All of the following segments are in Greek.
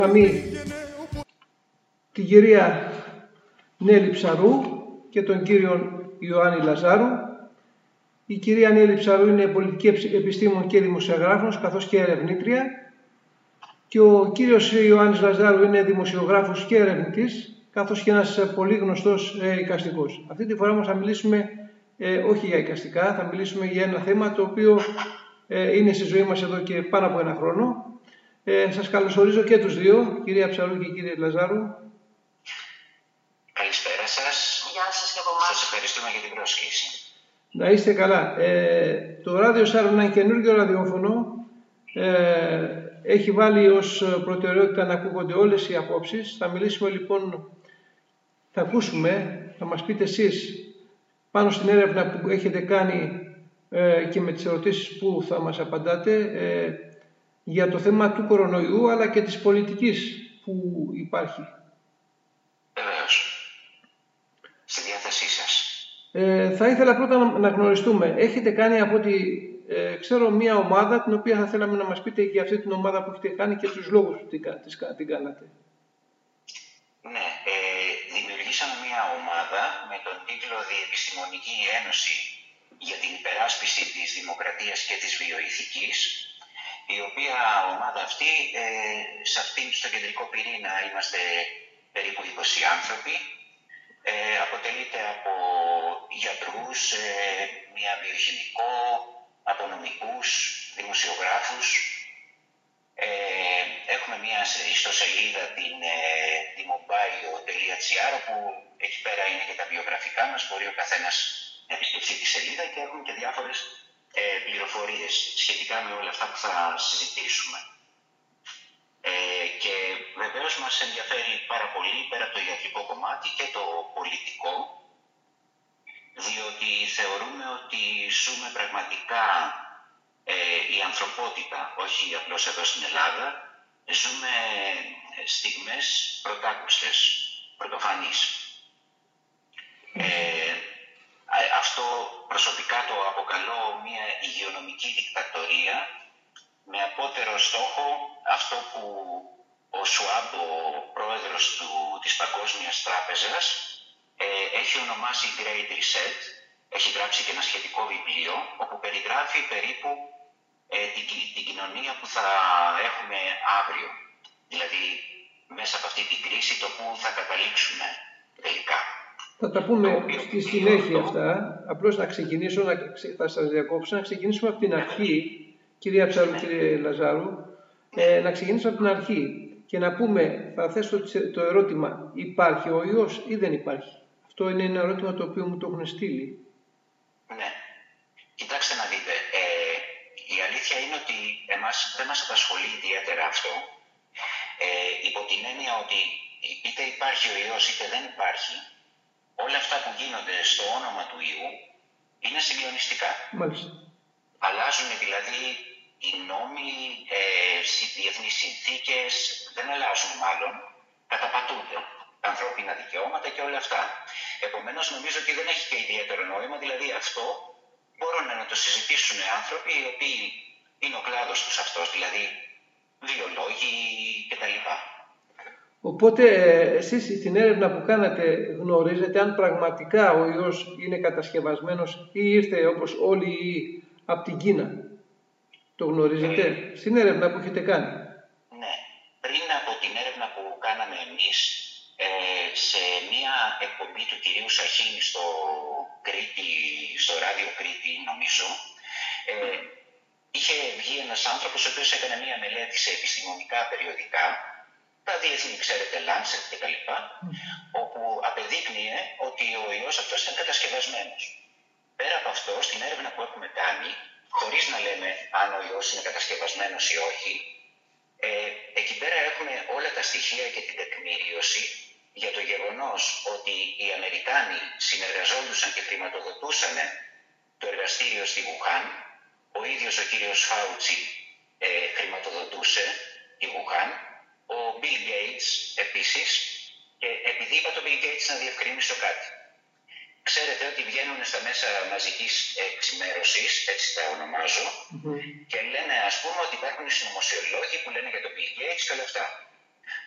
Την κυρία Νέλη Ψαρού και τον κύριο Ιωάννη Λαζάρου. Η κυρία Νέλη Ψαρού είναι πολιτική επιστήμον και δημοσιογράφος, καθώς και ερευνήτρια. Και ο κύριος Ιωάννης Λαζάρου είναι δημοσιογράφος και ερευνητής, καθώς και ένας πολύ γνωστός εικαστικός. Αυτή τη φορά όμως θα μιλήσουμε όχι για εικαστικά, θα μιλήσουμε για ένα θέμα το οποίο είναι στη ζωή μας εδώ και πάνω από ένα χρόνο. Σας καλωσορίζω και τους δύο, κυρία Ψαρού και κύριε Λαζάρου. Καλησπέρα σας. Γεια σας και από εμάς. Σας ευχαριστούμε για την πρόσκληση. Να είστε καλά. Το ράδιο Σάρων είναι ένα καινούργιο ραδιόφωνο. Έχει βάλει ως προτεραιότητα να ακούγονται όλες οι απόψεις. Θα μιλήσουμε λοιπόν, θα ακούσουμε, θα μας πείτε εσείς πάνω στην έρευνα που έχετε κάνει και με τις ερωτήσεις που θα μας απαντάτε για το θέμα του κορονοϊού αλλά και της πολιτικής που υπάρχει. Βεβαίως. Στη διάθεσή σας. Θα ήθελα πρώτα να γνωριστούμε. Έχετε κάνει από ό,τι ξέρω μία ομάδα την οποία θα θέλαμε να μας πείτε για αυτή την ομάδα που έχετε κάνει και τους λόγους που την κάνατε. Ναι, δημιουργήσαμε μία ομάδα με τον τίτλο Διεπιστημονική Ένωση για την υπεράσπιση της δημοκρατίας και της βιοειθικής, η οποία ομάδα αυτή, στο κεντρικό πυρήνα είμαστε περίπου 20 άνθρωποι. Αποτελείται από γιατρούς, μία βιοχημικό, από νομικούς, δημοσιογράφους. Έχουμε μία ιστοσελίδα, την demobio.gr, που εκεί πέρα είναι και τα βιογραφικά μας. Μπορεί ο καθένας να επισκεφτεί τη σελίδα και έχουμε και διάφορες πληροφορίες σχετικά με όλα αυτά που θα συζητήσουμε. Και βεβαίως μας ενδιαφέρει πάρα πολύ, πέρα από το ιατρικό κομμάτι, και το πολιτικό, διότι θεωρούμε ότι ζούμε πραγματικά η ανθρωπότητα, όχι απλώς εδώ στην Ελλάδα, ζούμε στιγμές πρωτάκουστες, πρωτοφανείς. Αυτό προσωπικά το αποκαλώ μια υγειονομική δικτατορία, με απότερο στόχο αυτό που ο Σουάμπ, ο πρόεδρος της Παγκόσμιας Τράπεζας, έχει ονομάσει Great Reset. Έχει γράψει και ένα σχετικό βιβλίο, όπου περιγράφει περίπου την κοινωνία που θα έχουμε αύριο. Δηλαδή, μέσα από αυτή την κρίση, το που θα καταλήξουμε τελικά. Θα τα πούμε στη συνέχεια αυτά. Απλώς να ξεκινήσω, θα σας διακόψω, να ξεκινήσουμε από την αρχή. Κυρία Ψαρού, κύριε Λαζάρου, να ξεκινήσουμε από την αρχή και να πούμε, θα θέσω το ερώτημα, υπάρχει ο ιός ή δεν υπάρχει? Αυτό είναι ένα ερώτημα το οποίο μου το έχουν στείλει. Ναι. Κοιτάξτε να δείτε, η αλήθεια είναι ότι εμάς δεν μας απασχολεί ιδιαίτερα αυτό, υπό την έννοια ότι είτε υπάρχει ο ιός είτε δεν υπάρχει, όλα αυτά που γίνονται στο όνομα του ιού είναι συγκλονιστικά. Μάλιστα. Αλλάζουν δηλαδή οι νόμοι, οι διεθνείς συνθήκες, δεν αλλάζουν μάλλον, καταπατούνται τα ανθρώπινα δικαιώματα και όλα αυτά. Επομένως νομίζω ότι δεν έχει και ιδιαίτερο νόημα, δηλαδή αυτό μπορούν να το συζητήσουν άνθρωποι οι οποίοι είναι ο κλάδος τους αυτός, δηλαδή βιολόγοι κτλ. Οπότε εσείς στην έρευνα που κάνατε γνωρίζετε αν πραγματικά ο ιός είναι κατασκευασμένος ή ήρθε όπως όλοι οι ιοί από την Κίνα? Το γνωρίζετε στην έρευνα που έχετε κάνει? Ναι. Πριν από την έρευνα που κάναμε εμείς, σε μία εκπομπή του κυρίου Σαχίνη στο ράδιο Κρήτη, νομίζω, είχε βγει ένας άνθρωπος ο οποίος έκανε μία μελέτη σε επιστημονικά περιοδικά, τα διεθνή, ξέρετε, Lancet κτλ., όπου απεδείκνυε ότι ο ιός αυτός ήταν κατασκευασμένος. Πέρα από αυτό, στην έρευνα που έχουμε κάνει, χωρίς να λέμε αν ο ιός είναι κατασκευασμένος ή όχι, εκεί πέρα έχουμε όλα τα στοιχεία και την τεκμήριωση για το γεγονός ότι οι Αμερικάνοι συνεργαζόντουσαν και χρηματοδοτούσαν το εργαστήριο στη Βουχάν, ο ίδιος ο κύριος Φάουτσι χρηματοδοτούσε τη Βουχάν, ο Bill Gates επίσης, και επειδή είπα τον Bill Gates να διευκρινίσω κάτι. Ξέρετε ότι βγαίνουν στα μέσα μαζικής εξημέρωσης, έτσι τα ονομάζω, και λένε, ας πούμε, ότι υπάρχουν συνωμοσιολόγοι που λένε για τον Bill Gates και όλα αυτά.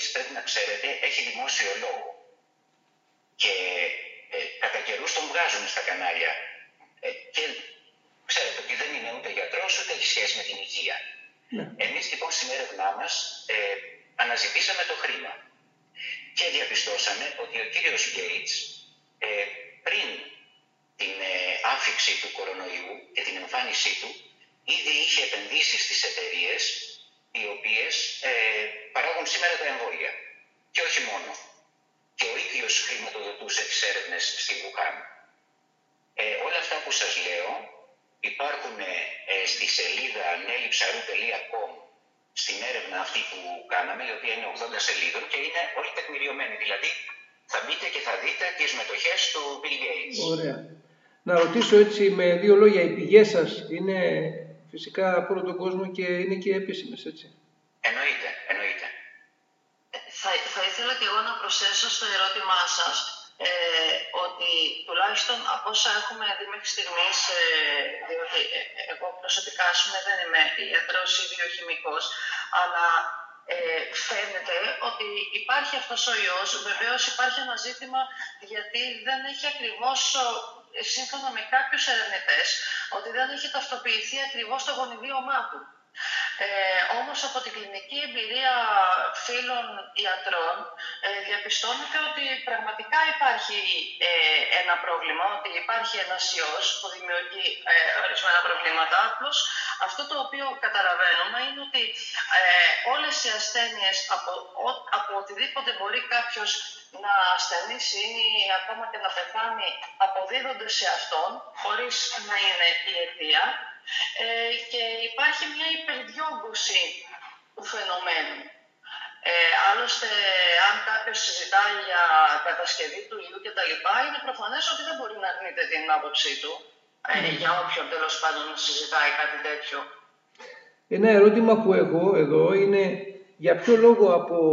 Gates, πρέπει να ξέρετε, έχει δημόσιο λόγο. Και κατά καιρούς τον βγάζουν στα κανάλια. Και ξέρετε ότι δεν είναι ούτε γιατρός, ούτε έχει σχέση με την υγεία. Ναι. Εμείς λοιπόν στην έρευνά μας αναζητήσαμε το χρήμα. Και διαπιστώσαμε ότι ο κύριος Gates πριν την άφιξη του κορονοϊού και την εμφάνισή του, ήδη είχε επενδύσει στις εταιρείες οι οποίες παράγουν σήμερα τα εμβόλια. Και όχι μόνο. Και ο ίδιος χρηματοδοτούσε τις έρευνες στη Βουχάν. Όλα αυτά που σας λέω υπάρχουν στη σελίδα nellipsarou.com στην έρευνα αυτή που κάναμε, η οποία είναι 80 σελίδων και είναι όλη τεκμηριωμένη. Δηλαδή θα μπείτε και θα δείτε τις μετοχές του Bill Gates. Ωραία. Να ρωτήσω έτσι με δύο λόγια, οι πηγές σας είναι φυσικά από όλο τον κόσμο και είναι και επίσημες, έτσι? Εννοείται. Θα ήθελα και εγώ να προσθέσω στο ερώτημά σας ότι τουλάχιστον από όσα έχουμε δει μέχρι στιγμής, διότι εγώ προσωπικά δεν είμαι ιατρός ή βιοχημικός, αλλά φαίνεται ότι υπάρχει αυτός ο ιός. Βεβαίως υπάρχει ένα ζήτημα γιατί δεν έχει ακριβώς, σύμφωνα με κάποιους ερευνητές, ότι δεν έχει ταυτοποιηθεί ακριβώς το γονιδίωμά του. Όμως από την κλινική εμπειρία φίλων ιατρών διαπιστώνεται ότι πραγματικά υπάρχει ένα πρόβλημα, ότι υπάρχει ένας ιός που δημιουργεί ορισμένα προβλήματα. Απλώς αυτό το οποίο καταλαβαίνουμε είναι ότι όλες οι ασθένειες από οτιδήποτε μπορεί κάποιος να ασθενήσει ή ακόμα και να πεθάνει αποδίδονται σε αυτόν χωρίς να είναι η αιτία. Και υπάρχει μια υπερδιόγκωση του φαινομένου. Άλλωστε, αν κάποιος συζητάει για κατασκευή του ιού κτλ., είναι προφανές ότι δεν μπορεί να αρνείται την άποψή του, για όποιον τέλος πάντων συζητάει κάτι τέτοιο. Ένα ερώτημα που έχω εδώ είναι για ποιο λόγο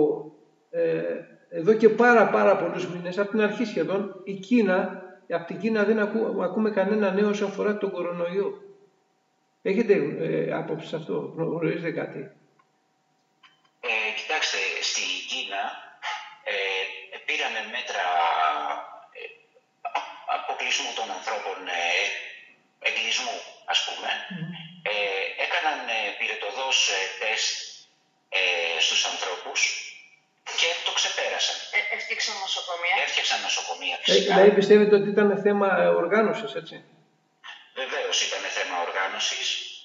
εδώ και πάρα πολλούς μήνες, από την αρχή σχεδόν, από την Κίνα δεν ακούμε κανένα νέο όσον αφορά τον κορονοϊό. Έχετε άποψη σε αυτό, γνωρίζετε κάτι? Κοιτάξτε, στη Κίνα πήραμε μέτρα αποκλεισμού των ανθρώπων, εγκλεισμού ας πούμε. Έκαναν πυρετοδός τεστ στους ανθρώπους και το ξεπέρασαν. Έφτιαξαν νοσοκομεία φυσικά. Δηλαδή πιστεύετε ότι ήταν θέμα οργάνωσης, έτσι? Βεβαίως ήταν θέμα οργάνωσης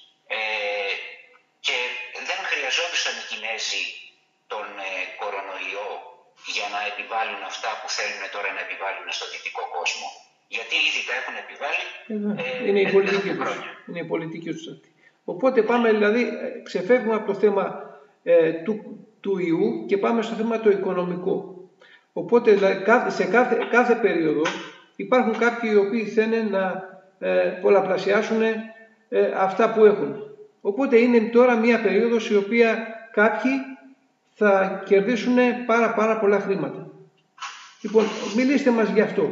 και δεν χρειαζόντουσαν οι Κινέζοι τον κορονοϊό για να επιβάλλουν αυτά που θέλουν τώρα να επιβάλλουν στο δυτικό κόσμο. Γιατί ήδη τα έχουν επιβάλει είναι η πολιτική τους. Είναι η πολιτική τους αυτή. Οπότε πάμε, δηλαδή, ξεφεύγουμε από το θέμα του ιού και πάμε στο θέμα το οικονομικό. Οπότε δηλαδή, σε κάθε περίοδο υπάρχουν κάποιοι οι οποίοι θέλουν να πολλαπλασιάσουν αυτά που έχουν. Οπότε είναι τώρα μια περίοδος η οποία κάποιοι θα κερδίσουν πάρα πολλά χρήματα. Λοιπόν, μιλήστε μας γι' αυτό.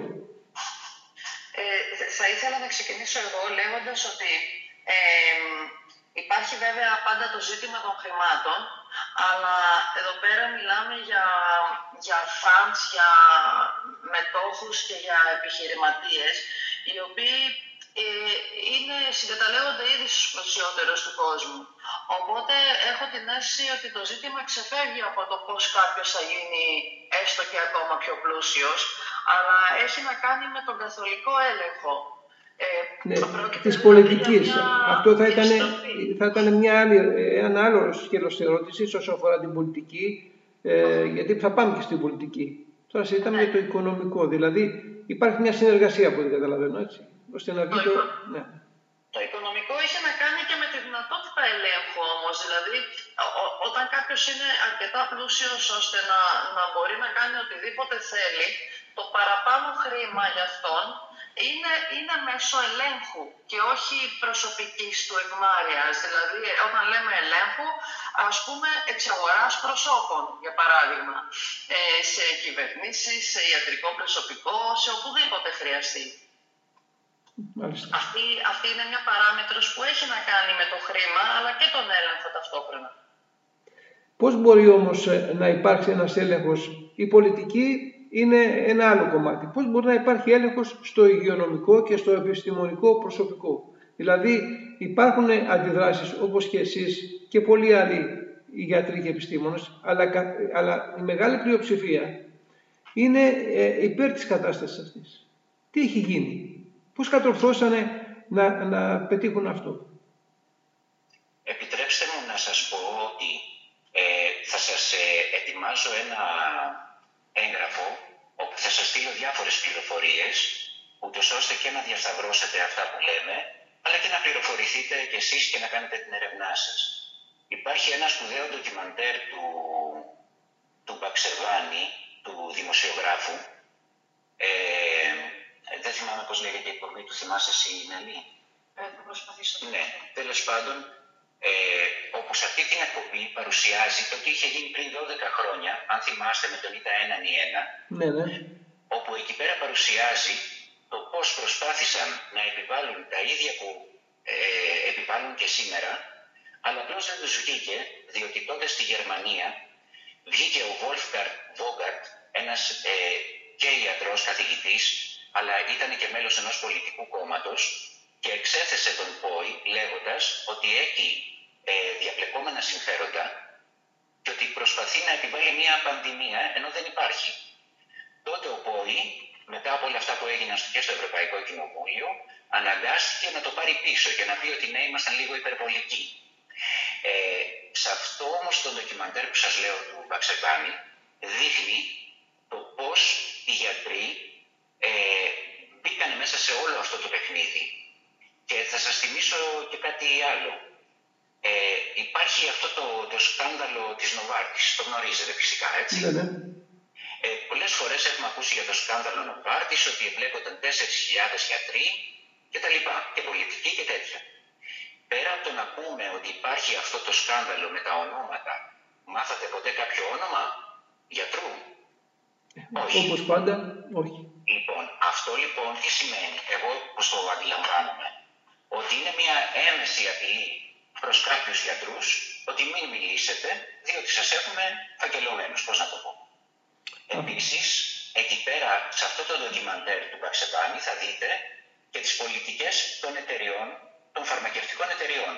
Θα ήθελα να ξεκινήσω εγώ λέγοντας ότι υπάρχει βέβαια πάντα το ζήτημα των χρημάτων, αλλά εδώ πέρα μιλάμε για funds, για μετόχους και για επιχειρηματίες, οι οποίοι συγκαταλέγονται ήδη στους πλουσιότερους του κόσμου. Οπότε έχω την αίσθηση ότι το ζήτημα ξεφεύγει από το πώς κάποιος θα γίνει έστω και ακόμα πιο πλούσιος, αλλά έχει να κάνει με τον καθολικό έλεγχο. Της πολιτικής. Αυτό θα ήταν ένα άλλο σκέλος ερώτησης όσον αφορά την πολιτική, γιατί θα πάμε και στην πολιτική. Τώρα συζητάμε για το οικονομικό, δηλαδή υπάρχει μια συνεργασία από ό,τι καταλαβαίνω, έτσι, ώστε να βγει Το οικονομικό έχει να κάνει και με τη δυνατότητα ελέγχου όμως, δηλαδή όταν κάποιος είναι αρκετά πλούσιος ώστε να μπορεί να κάνει οτιδήποτε θέλει, το παραπάνω χρήμα για αυτόν είναι μέσω ελέγχου και όχι προσωπικής του ευμάρειας. Δηλαδή, όταν λέμε ελέγχου, ας πούμε εξαγοράς προσώπων, για παράδειγμα, σε κυβερνήσεις, σε ιατρικό προσωπικό, σε οπουδήποτε χρειαστεί. Αυτή είναι μια παράμετρος που έχει να κάνει με το χρήμα, αλλά και τον έλεγχο ταυτόχρονα. Πώς μπορεί όμως να υπάρξει ένας έλεγχος? Η πολιτική είναι ένα άλλο κομμάτι. Πώς μπορεί να υπάρχει έλεγχος στο υγειονομικό και στο επιστημονικό προσωπικό? Δηλαδή υπάρχουν αντιδράσεις όπως και εσείς και πολλοί άλλοι γιατροί και επιστήμονες, αλλά η μεγάλη πλειοψηφία είναι υπέρ της κατάστασης αυτής. Τι έχει γίνει? Πώς κατορθώσανε να πετύχουν αυτό? Επιτρέψτε μου να σας πω ότι θα σας ετοιμάζω ένα έγγραφο όπου θα σας στείλω διάφορες πληροφορίες, ούτως ώστε και να διασταυρώσετε αυτά που λέμε, αλλά και να πληροφορηθείτε κι εσείς και να κάνετε την έρευνά σας. Υπάρχει ένα σπουδαίο ντοκιμαντέρ του Μπαξεβάνη, του δημοσιογράφου. Δεν θυμάμαι πώς λέγεται η εκπομπή του, θυμάσαι εσύ, Νέλη? Θα προσπαθήσω. Ναι, τέλος πάντων, όπου σε αυτή την εκπομπή παρουσιάζει το τι είχε γίνει πριν 12 χρόνια, αν θυμάστε, με τον ΙΤΑ 1-1, Ναι, ναι. όπου εκεί πέρα παρουσιάζει το πώς προσπάθησαν να επιβάλλουν τα ίδια που επιβάλλουν και σήμερα, αλλά απλώς δεν τους βγήκε, διότι τότε στη Γερμανία βγήκε ο Wolfgang Vogart, ένας και ιατρός καθηγητής, αλλά ήταν και μέλος ενός πολιτικού κόμματος, και εξέθεσε τον ΠΟΗ λέγοντας ότι έχει διαπλεκόμενα συμφέροντα και ότι προσπαθεί να επιβάλλει μια πανδημία ενώ δεν υπάρχει. Τότε ο ΠΟΗ, μετά από όλα αυτά που έγιναν και στο Ευρωπαϊκό Κοινοβούλιο, αναγκάστηκε να το πάρει πίσω και να πει ότι ναι, ήμασταν λίγο υπερβολικοί. Σε αυτό όμως το ντοκιμαντέρ που σας λέω του Μπαξεβάνη δείχνει το πώς οι γιατροί μπήκαν μέσα σε όλο αυτό το παιχνίδι. Και θα σας θυμίσω και κάτι άλλο. Υπάρχει αυτό το σκάνδαλο της Νοβάρτης, το γνωρίζετε φυσικά, έτσι? Ναι, ναι. Πολλές φορές έχουμε ακούσει για το σκάνδαλο Νοβάρτης, ότι εμπλέκονταν 4.000 γιατροί και τα λοιπά, και πολιτικοί και τέτοια. Πέρα από το να πούμε ότι υπάρχει αυτό το σκάνδαλο με τα ονόματα, μάθατε ποτέ κάποιο όνομα γιατρού? Όχι. Όπως πάντα, όχι. Λοιπόν, αυτό λοιπόν τι σημαίνει? Εγώ πώς το αντιλαμβάνομαι? Ότι είναι μια έμεση απειλή προς κάποιους γιατρούς, ότι μην μιλήσετε, διότι σας έχουμε φακελωμένους, πώς να το πω. Επίσης, εκεί πέρα, σε αυτό το ντοκιμαντέρ του Μπαξεβάνη, θα δείτε και τις πολιτικές των εταιριών, των φαρμακευτικών εταιριών.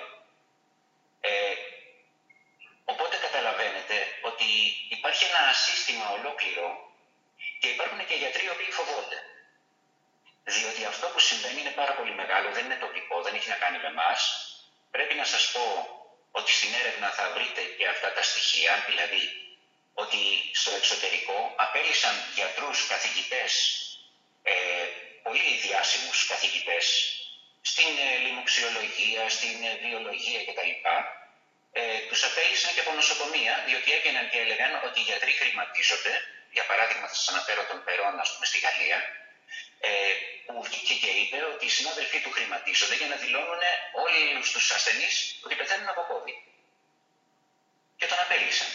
Οπότε καταλαβαίνετε ότι υπάρχει ένα σύστημα ολόκληρο και υπάρχουν και γιατροί οι οποίοι φοβόνται. Διότι αυτό που συμβαίνει είναι πάρα πολύ μεγάλο, δεν είναι τοπικό, δεν έχει να κάνει με εμάς. Πρέπει να σας πω ότι στην έρευνα θα βρείτε και αυτά τα στοιχεία, δηλαδή ότι στο εξωτερικό απέλυσαν γιατρούς, καθηγητές, πολύ διάσημους καθηγητές, στην λοιμοξιολογία, στην βιολογία κτλ. Τους απέλυσαν και από νοσοκομεία, διότι έβγαιναν και έλεγαν ότι οι γιατροί χρηματίζονται. Για παράδειγμα, θα σας αναφέρω τον Περόν, ας πούμε, στη Γαλλία, που βγήκε και είπε ότι οι συνάδελφοί του χρηματίζονται για να δηλώνουν όλους τους ασθενείς ότι πεθαίνουν από COVID. Και τον απέλυσαν.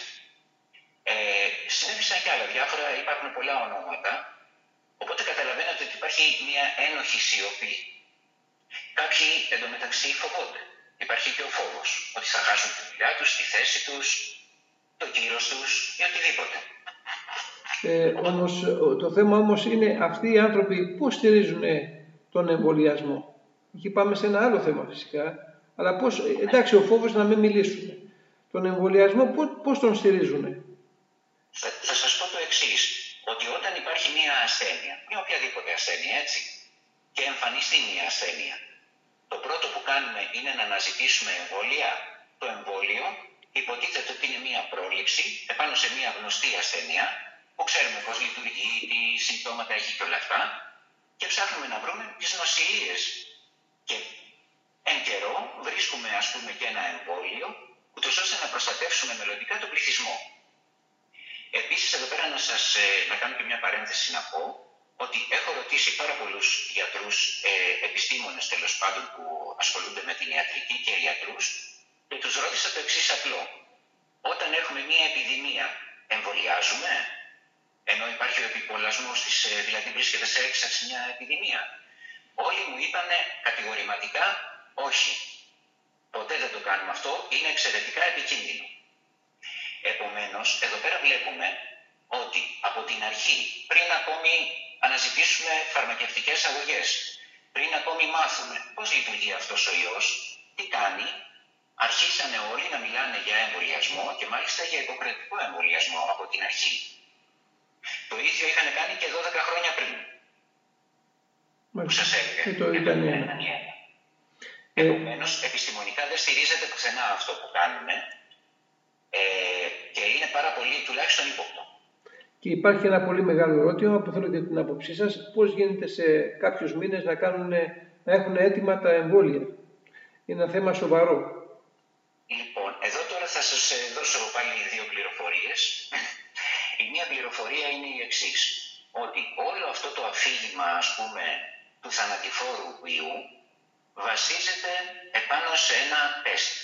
Συνέβησαν και άλλα διάφορα, υπάρχουν πολλά ονόματα, οπότε καταλαβαίνετε ότι υπάρχει μια ένοχη σιωπή. Κάποιοι εντωμεταξύ φοβόνται. Υπάρχει και ο φόβος ότι θα χάσουν τη δουλειά τους, τη θέση τους, το κύρος τους ή οτιδήποτε. Όμως το θέμα όμως είναι αυτοί οι άνθρωποι πώς στηρίζουν τον εμβολιασμό. Εκεί πάμε σε ένα άλλο θέμα φυσικά, αλλά πώς, εντάξει, ο φόβος να μην μιλήσουμε. Τον εμβολιασμό πώς τον στηρίζουν? Θα σας πω το εξής, ότι όταν υπάρχει μια ασθένεια, μια οποιαδήποτε ασθένεια, έτσι, και εμφανιστεί μια ασθένεια, το πρώτο που κάνουμε είναι να αναζητήσουμε εμβόλια. Το εμβόλιο υποτίθεται ότι είναι μια πρόληψη επάνω σε μια γνωστή ασθένεια, που ξέρουμε πώς λειτουργεί, τι συμπτώματα έχει και όλα αυτά, και ψάχνουμε να βρούμε τις νοσηλίες. Και εν καιρό βρίσκουμε, ας πούμε, και ένα εμβόλιο, ούτως ώστε να προστατεύσουμε μελλοντικά τον πληθυσμό. Επίσης, εδώ πέρα να κάνω και μια παρένθεση να πω, ότι έχω ρωτήσει πάρα πολλούς γιατρούς, επιστήμονες τέλος πάντων, που ασχολούνται με την ιατρική και ιατρούς, και τους ρώτησα το εξής απλό. Όταν έχουμε μια επιδημία, εμβολιάζουμε? Ενώ υπάρχει ο επιπολασμός της, δηλαδή βρίσκεται σε έξαρση μια επιδημία. Όλοι μου είπαν κατηγορηματικά όχι. Ποτέ δεν το κάνουμε αυτό, είναι εξαιρετικά επικίνδυνο. Επομένως, εδώ πέρα βλέπουμε ότι από την αρχή, πριν ακόμη αναζητήσουμε φαρμακευτικές αγωγές, πριν ακόμη μάθουμε πώς λειτουργεί αυτός ο ιός, τι κάνει, αρχίσανε όλοι να μιλάνε για εμβολιασμό και μάλιστα για υποχρεωτικό εμβολιασμό από την αρχή. Το ίδιο είχαν κάνει και 12 χρόνια πριν. Που σας έλεγα. Επομένως, επιστημονικά δεν στηρίζεται πουθενά αυτό που κάνουμε και είναι πάρα πολύ τουλάχιστον ύποπτο. Και υπάρχει ένα πολύ μεγάλο ερώτημα που θέλω και την άποψή σας. Πώς γίνεται σε κάποιους μήνες να έχουν έτοιμα τα εμβόλια? Είναι ένα θέμα σοβαρό. Λοιπόν, εδώ τώρα θα σας δώσω πάλι δύο πληροφορίες. Η μία πληροφορία είναι η εξής. Ότι όλο αυτό το αφήγημα, ας πούμε, του θανατηφόρου ιού βασίζεται επάνω σε ένα τεστ.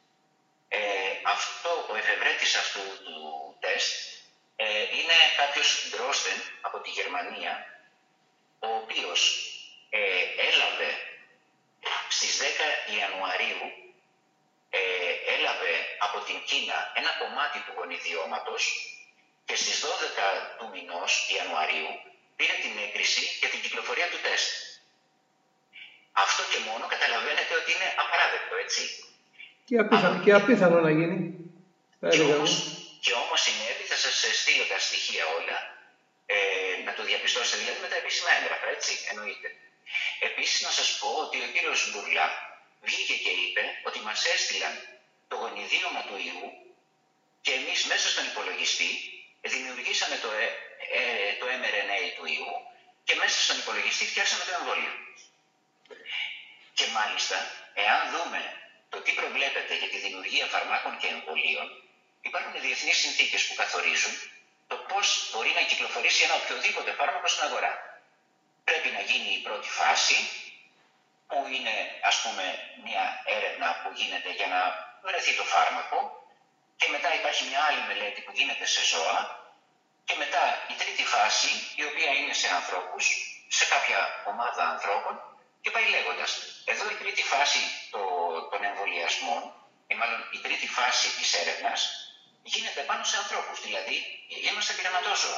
Ο εφευρέτης αυτού του τεστ είναι κάποιος Ντρόστεν από τη Γερμανία, ο οποίος έλαβε στις 10 Ιανουαρίου έλαβε από την Κίνα ένα κομμάτι του γονιδιώματος και στις 12 του μηνός Ιανουαρίου πήρε την έγκριση για την κυκλοφορία του τεστ. Αυτό και μόνο καταλαβαίνετε ότι είναι απαράδεκτο, έτσι. Και απίθανο να γίνει. Και όμως συνέβη, θα σας στείλω τα στοιχεία όλα, να το διαπιστώσετε δηλαδή με τα επίσημα έγγραφα, έτσι, εννοείται. Επίσης να σας πω ότι ο κύριος Μπουρλά βγήκε και είπε ότι μας έστειλαν το γονιδίωμα του ιού και εμείς μέσα στον υπολογιστή δημιουργήσαμε το mRNA του ιού και μέσα στον υπολογιστή φτιάξαμε το εμβόλιο. Και μάλιστα, εάν δούμε το τι προβλέπεται για τη δημιουργία φαρμάκων και εμβολίων, υπάρχουν διεθνείς συνθήκες που καθορίζουν το πώς μπορεί να κυκλοφορήσει ένα οποιοδήποτε φάρμακο στην αγορά. Πρέπει να γίνει η πρώτη φάση, που είναι ας πούμε μια έρευνα που γίνεται για να βρεθεί το φάρμακο, και μετά υπάρχει μια άλλη μελέτη που γίνεται σε ζώα, και μετά η τρίτη φάση, η οποία είναι σε ανθρώπους, σε κάποια ομάδα ανθρώπων, και πάει λέγοντας. Εδώ η τρίτη φάση των εμβολιασμών, ή μάλλον η τρίτη φάση της έρευνας, γίνεται πάνω σε ανθρώπους, δηλαδή είμαστε πειραματόζωα.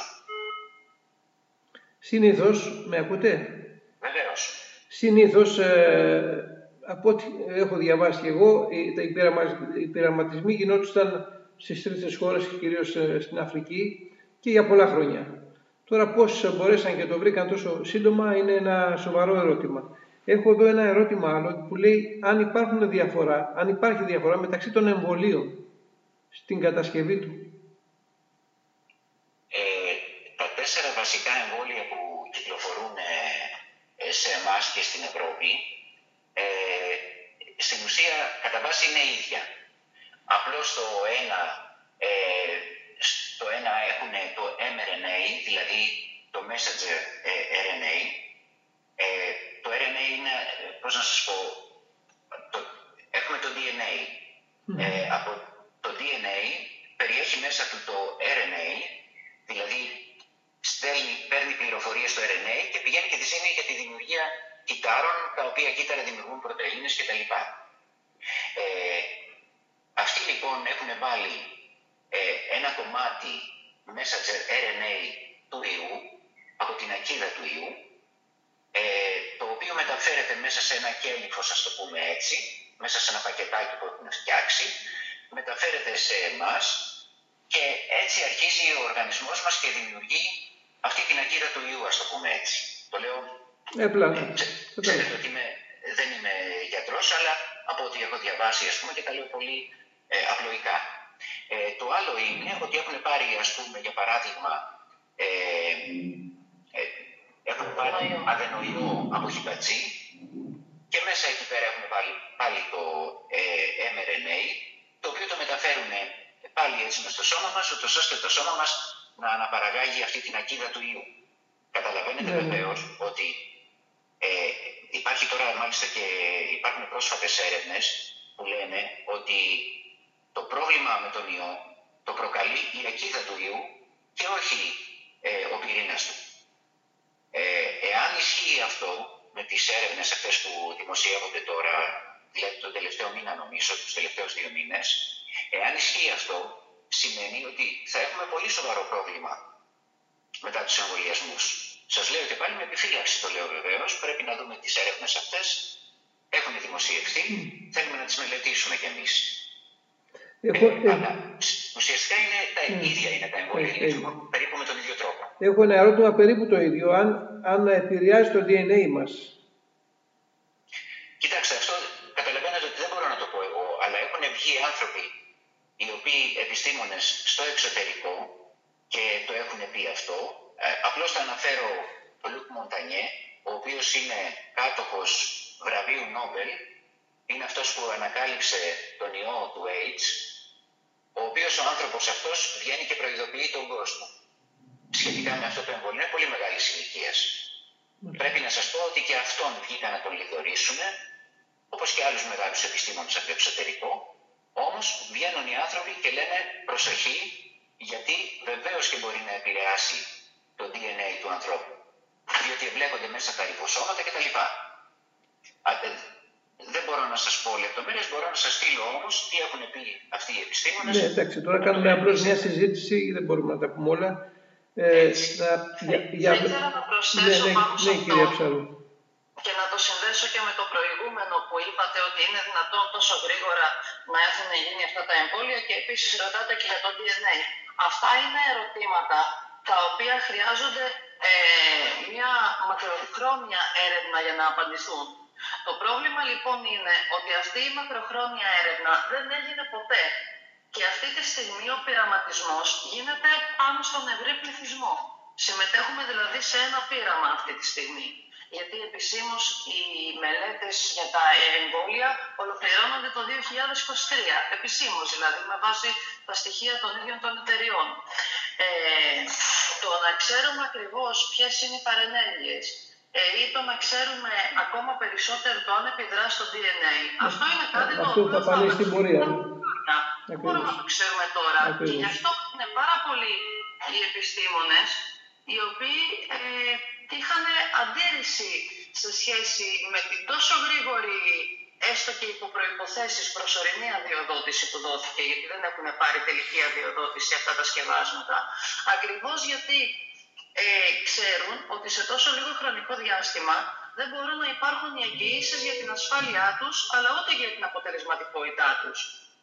Συνήθως, με ακούτε? Βεβαίως. Συνήθως, από ό,τι έχω διαβάσει και εγώ, οι πειραματισμοί γινόντουσαν στις τρίτες χώρες και κυρίως στην Αφρική και για πολλά χρόνια. Τώρα πώς μπορέσαν και το βρήκαν τόσο σύντομα είναι ένα σοβαρό ερώτημα. Έχω εδώ ένα ερώτημα άλλο που λέει αν υπάρχει διαφορά μεταξύ των εμβολίων στην κατασκευή του. Τα 4 βασικά εμβόλια που κυκλοφορούν σε εμάς και στην Ευρώπη, στην ουσία κατά βάση είναι ίδια. Απλώς στο ένα έχουν το mRNA, δηλαδή το messenger RNA. Το RNA είναι, πώς να σας πω, έχουμε το DNA. Από το DNA περιέχει μέσα του το RNA, δηλαδή παίρνει πληροφορίες στο RNA και πηγαίνει και τις δίνει για τη δημιουργία κυτάρων, τα οποία κύτταρα δημιουργούν πρωτεΐνες κτλ. Αυτοί λοιπόν έχουν βάλει ένα κομμάτι messenger RNA του ιού, από την ακίδα του ιού, το οποίο μεταφέρεται μέσα σε ένα κέλυφος, ας το πούμε έτσι, μέσα σε ένα πακετάκι που έχουν φτιάξει, μεταφέρεται σε εμάς και έτσι αρχίζει ο οργανισμός μας και δημιουργεί αυτή την ακίδα του ιού, ας το πούμε έτσι. Το λέω, ξέρετε ότι δεν είμαι γιατρός, αλλά από ό,τι έχω διαβάσει, ας πούμε, και τα λέω πολύ απλοϊκά. Το άλλο είναι ότι έχουν πάρει, ας πούμε, για παράδειγμα, έχουν πάρει αδενοϊό από χιμπατζή και μέσα εκεί πέρα έχουν πάλι το mRNA, το οποίο το μεταφέρουν πάλι έτσι μες στο σώμα μας, ούτως ώστε το σώμα μας να αναπαραγάγει αυτή την ακίδα του ιού. Καταλαβαίνετε βεβαίως ότι υπάρχει τώρα μάλιστα και υπάρχουν πρόσφατες έρευνες που λένε ότι το πρόβλημα με τον ιό το προκαλεί η ακίδα του ιού και όχι ο πυρήνας του. Εάν ισχύει αυτό με τις έρευνες αυτές που δημοσιεύονται τώρα, δηλαδή τον τελευταίο μήνα νομίζω, τους τελευταίους 2 μήνες, εάν ισχύει αυτό, σημαίνει ότι θα έχουμε πολύ σοβαρό πρόβλημα μετά τους εμβολιασμούς. Σας λέω και πάλι με επιφύλαξη το λέω βεβαίως. Πρέπει να δούμε τις έρευνες αυτές. Έχουν δημοσιευτεί. Θέλουμε να τις μελετήσουμε κι εμείς. Αλλά ουσιαστικά είναι τα ίδια είναι τα εμβόλια. Περίπου με τον ίδιο τρόπο. Έχω ένα ερώτημα περίπου το ίδιο. Αν επηρεάζει το DNA μας. Κοιτάξτε, αυτό καταλαβαίνετε ότι δεν μπορώ να το πω εγώ, αλλά έχουν βγει άνθρωποι οι οποίοι επιστήμονες στο εξωτερικό και το έχουν πει αυτό. Απλώς θα αναφέρω τον Λουκ Μοντανιέ, ο οποίος είναι κάτοχος βραβείου Νόμπελ, είναι αυτός που ανακάλυψε τον ιό του AIDS, ο οποίος ο άνθρωπος αυτός βγαίνει και προειδοποιεί τον κόσμο σχετικά με αυτό το εμβόλιο. Είναι πολύ μεγάλης ηλικίας. Πρέπει να σας πω ότι και αυτόν βγήκαν να τον λιδωρήσουν, όπως και άλλους μεγάλους επιστήμονες από το εξωτερικό. Όμως βγαίνουν οι άνθρωποι και λένε προσοχή, γιατί βεβαίως και μπορεί να επηρεάσει το DNA του ανθρώπου. Διότι εμπλέκονται μέσα τα ριβοσώματα κτλ. Δεν μπορώ να σας πω λεπτομέρειες, μπορώ να σας στείλω όμως τι έχουν πει αυτοί οι επιστήμονες. Ναι, εντάξει, τώρα κάνουμε απλώς μια συζήτηση, δεν μπορούμε να τα πούμε όλα. Θα ήθελα να προσθέσω πάνω σε αυτό και να το συνδέσω και με το προηγούμενο που είπατε ότι είναι δυνατόν τόσο γρήγορα να έχουν γίνει αυτά τα εμβόλια και επίσης ρωτάτε και για το DNA. Αυτά είναι ερωτήματα τα οποία χρειάζονται μια μακροχρόνια έρευνα για να απαντηθούν. Το πρόβλημα λοιπόν είναι ότι αυτή η μακροχρόνια έρευνα δεν έγινε ποτέ. Και αυτή τη στιγμή ο πειραματισμός γίνεται πάνω στον ευρύ πληθυσμό. Συμμετέχουμε δηλαδή σε ένα πείραμα αυτή τη στιγμή. Γιατί επισήμως οι μελέτες για τα εμβόλια ολοκληρώνονται το 2023. Επισήμως δηλαδή με βάση τα στοιχεία των ίδιων των εταιριών. Το να ξέρουμε ακριβώς ποιες είναι οι παρενέργειες ή το να ξέρουμε ακόμα περισσότερο το αν επιδρά στο DNA, αυτό είναι κάτι το οποίο θα φανεί στην πορεία. Δεν μπορούμε να το ξέρουμε τώρα. Και γι' αυτό είναι πάρα πολλοί οι επιστήμονες οι οποίοι είχαν αντίρρηση σε σχέση με την τόσο γρήγορη, έστω και υπό προϋποθέσεις, προσωρινή αδειοδότηση που δόθηκε, γιατί δεν έχουν πάρει τελική αδειοδότηση αυτά τα σκευάσματα, ακριβώς γιατί ξέρουν ότι σε τόσο λίγο χρονικό διάστημα δεν μπορούν να υπάρχουν οι εγγυήσεις για την ασφάλειά τους, αλλά ούτε για την αποτελεσματικότητά τους.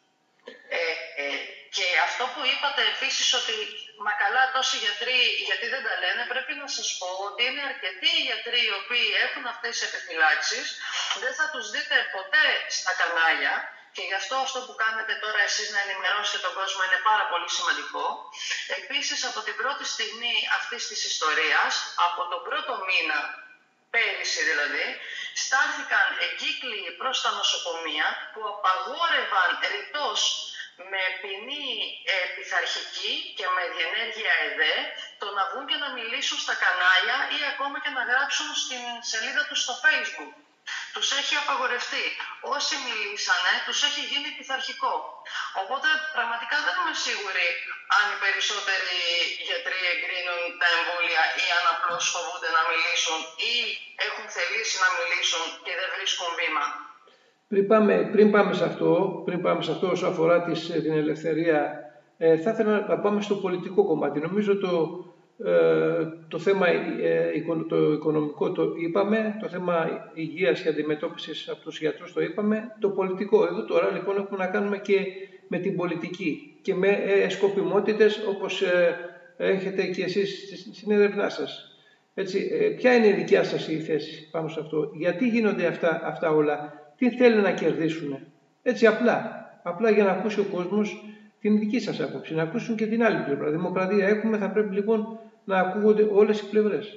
Και αυτό που είπατε επίσης ότι μα καλά τόσοι γιατροί γιατί δεν τα λένε, πρέπει να σας πω ότι είναι αρκετοί οι γιατροί οι οποίοι έχουν αυτές τις επιφυλάξεις, δεν θα τους δείτε ποτέ στα κανάλια και γι' αυτό που κάνετε τώρα εσείς να ενημερώσετε τον κόσμο είναι πάρα πολύ σημαντικό. Επίσης από την πρώτη στιγμή αυτής της ιστορίας, από τον πρώτο μήνα, πέρυσι δηλαδή, στάθηκαν εγκύκλοι προς τα νοσοκομεία που απαγόρευαν ρητός με ποινή πειθαρχική και με διενέργεια ΕΔΕ το να βγουν και να μιλήσουν στα κανάλια ή ακόμα και να γράψουν στην σελίδα τους στο Facebook. Τους έχει απαγορευτεί. Όσοι μιλήσανε, τους έχει γίνει πειθαρχικό. Οπότε πραγματικά δεν είμαι σίγουρη αν οι περισσότεροι γιατροί εγκρίνουν τα εμβόλια ή αν απλώς φοβούνται να μιλήσουν ή έχουν θελήσει να μιλήσουν και δεν βρίσκουν βήμα. Πριν πάμε σε αυτό όσο αφορά την ελευθερία, θα ήθελα να πάμε στο πολιτικό κομμάτι. Νομίζω το θέμα το οικονομικό το είπαμε, το θέμα υγείας και αντιμετώπισης από τους γιατρούς το είπαμε, το πολιτικό. Εδώ τώρα λοιπόν έχουμε να κάνουμε και με την πολιτική και με σκοπιμότητες όπως έχετε και εσείς στην έρευνά σας. Έτσι, ποια είναι η δικιά σας η θέση πάνω σε αυτό, γιατί γίνονται αυτά όλα, τι θέλουν να κερδίσουν, έτσι απλά για να ακούσει ο κόσμος την δική σας άποψη, να ακούσουν και την άλλη πλευρά. Δημοκρατία έχουμε, θα πρέπει λοιπόν να ακούγονται όλες οι πλευρές.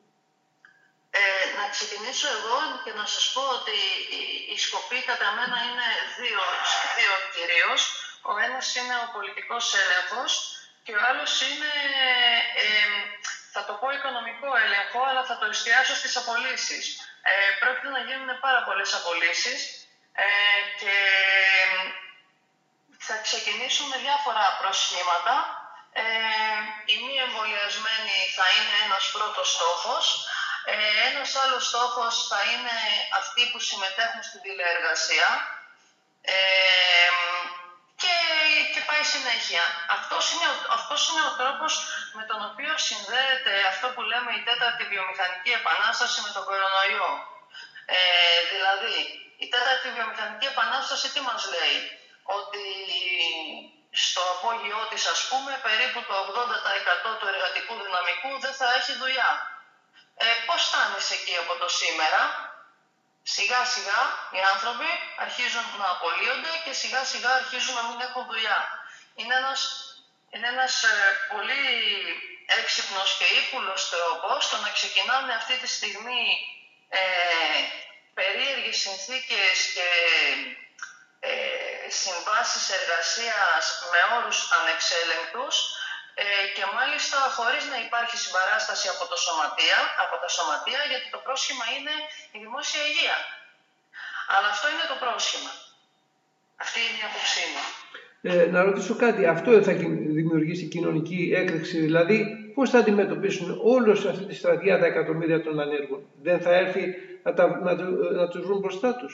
Να ξεκινήσω εγώ και να σας πω ότι οι σκοποί κατά μένα είναι δύο κυρίως. Ο ένας είναι ο πολιτικός έλεγχος και ο άλλος είναι, θα το πω οικονομικό έλεγχο, αλλά θα το εστιάσω στις απολύσεις. Πρόκειται να γίνουν πάρα πολλές απολύσεις και θα ξεκινήσω με διάφορα προσχήματα. Οι μη εμβολιασμένοι θα είναι ένας πρώτος στόχος. Ένας άλλος στόχος θα είναι αυτοί που συμμετέχουν στην τηλεεργασία και πάει συνέχεια. Αυτός είναι ο τρόπος με τον οποίο συνδέεται αυτό που λέμε η τέταρτη βιομηχανική επανάσταση με τον κορονοϊό. Δηλαδή, η τέταρτη βιομηχανική επανάσταση τι μας λέει? Ότι στο απόγειό της, ας πούμε, περίπου το 80% του εργατικού δυναμικού δεν θα έχει δουλειά. Πώς φτάνεις εκεί από το σήμερα? Σιγά σιγά οι άνθρωποι αρχίζουν να απολύονται και σιγά σιγά αρχίζουν να μην έχουν δουλειά. Είναι ένας πολύ έξυπνος και ύπουλος τρόπος το να ξεκινάνε αυτή τη στιγμή περίεργες συνθήκες και συμβάσεις εργασίας με όρους ανεξέλεγκτους και μάλιστα χωρίς να υπάρχει συμπαράσταση από τα σωματεία, γιατί το πρόσχημα είναι η δημόσια υγεία. Αλλά αυτό είναι το πρόσχημα. Αυτή είναι η άποψή μου. Να ρωτήσω κάτι, αυτό δεν θα δημιουργήσει κοινωνική έκρηξη? Δηλαδή, πώς θα αντιμετωπίσουν όλους αυτή τη στρατιά τα εκατομμύρια των ανέργων? Δεν θα έρθει να τους βρουν μπροστά τους?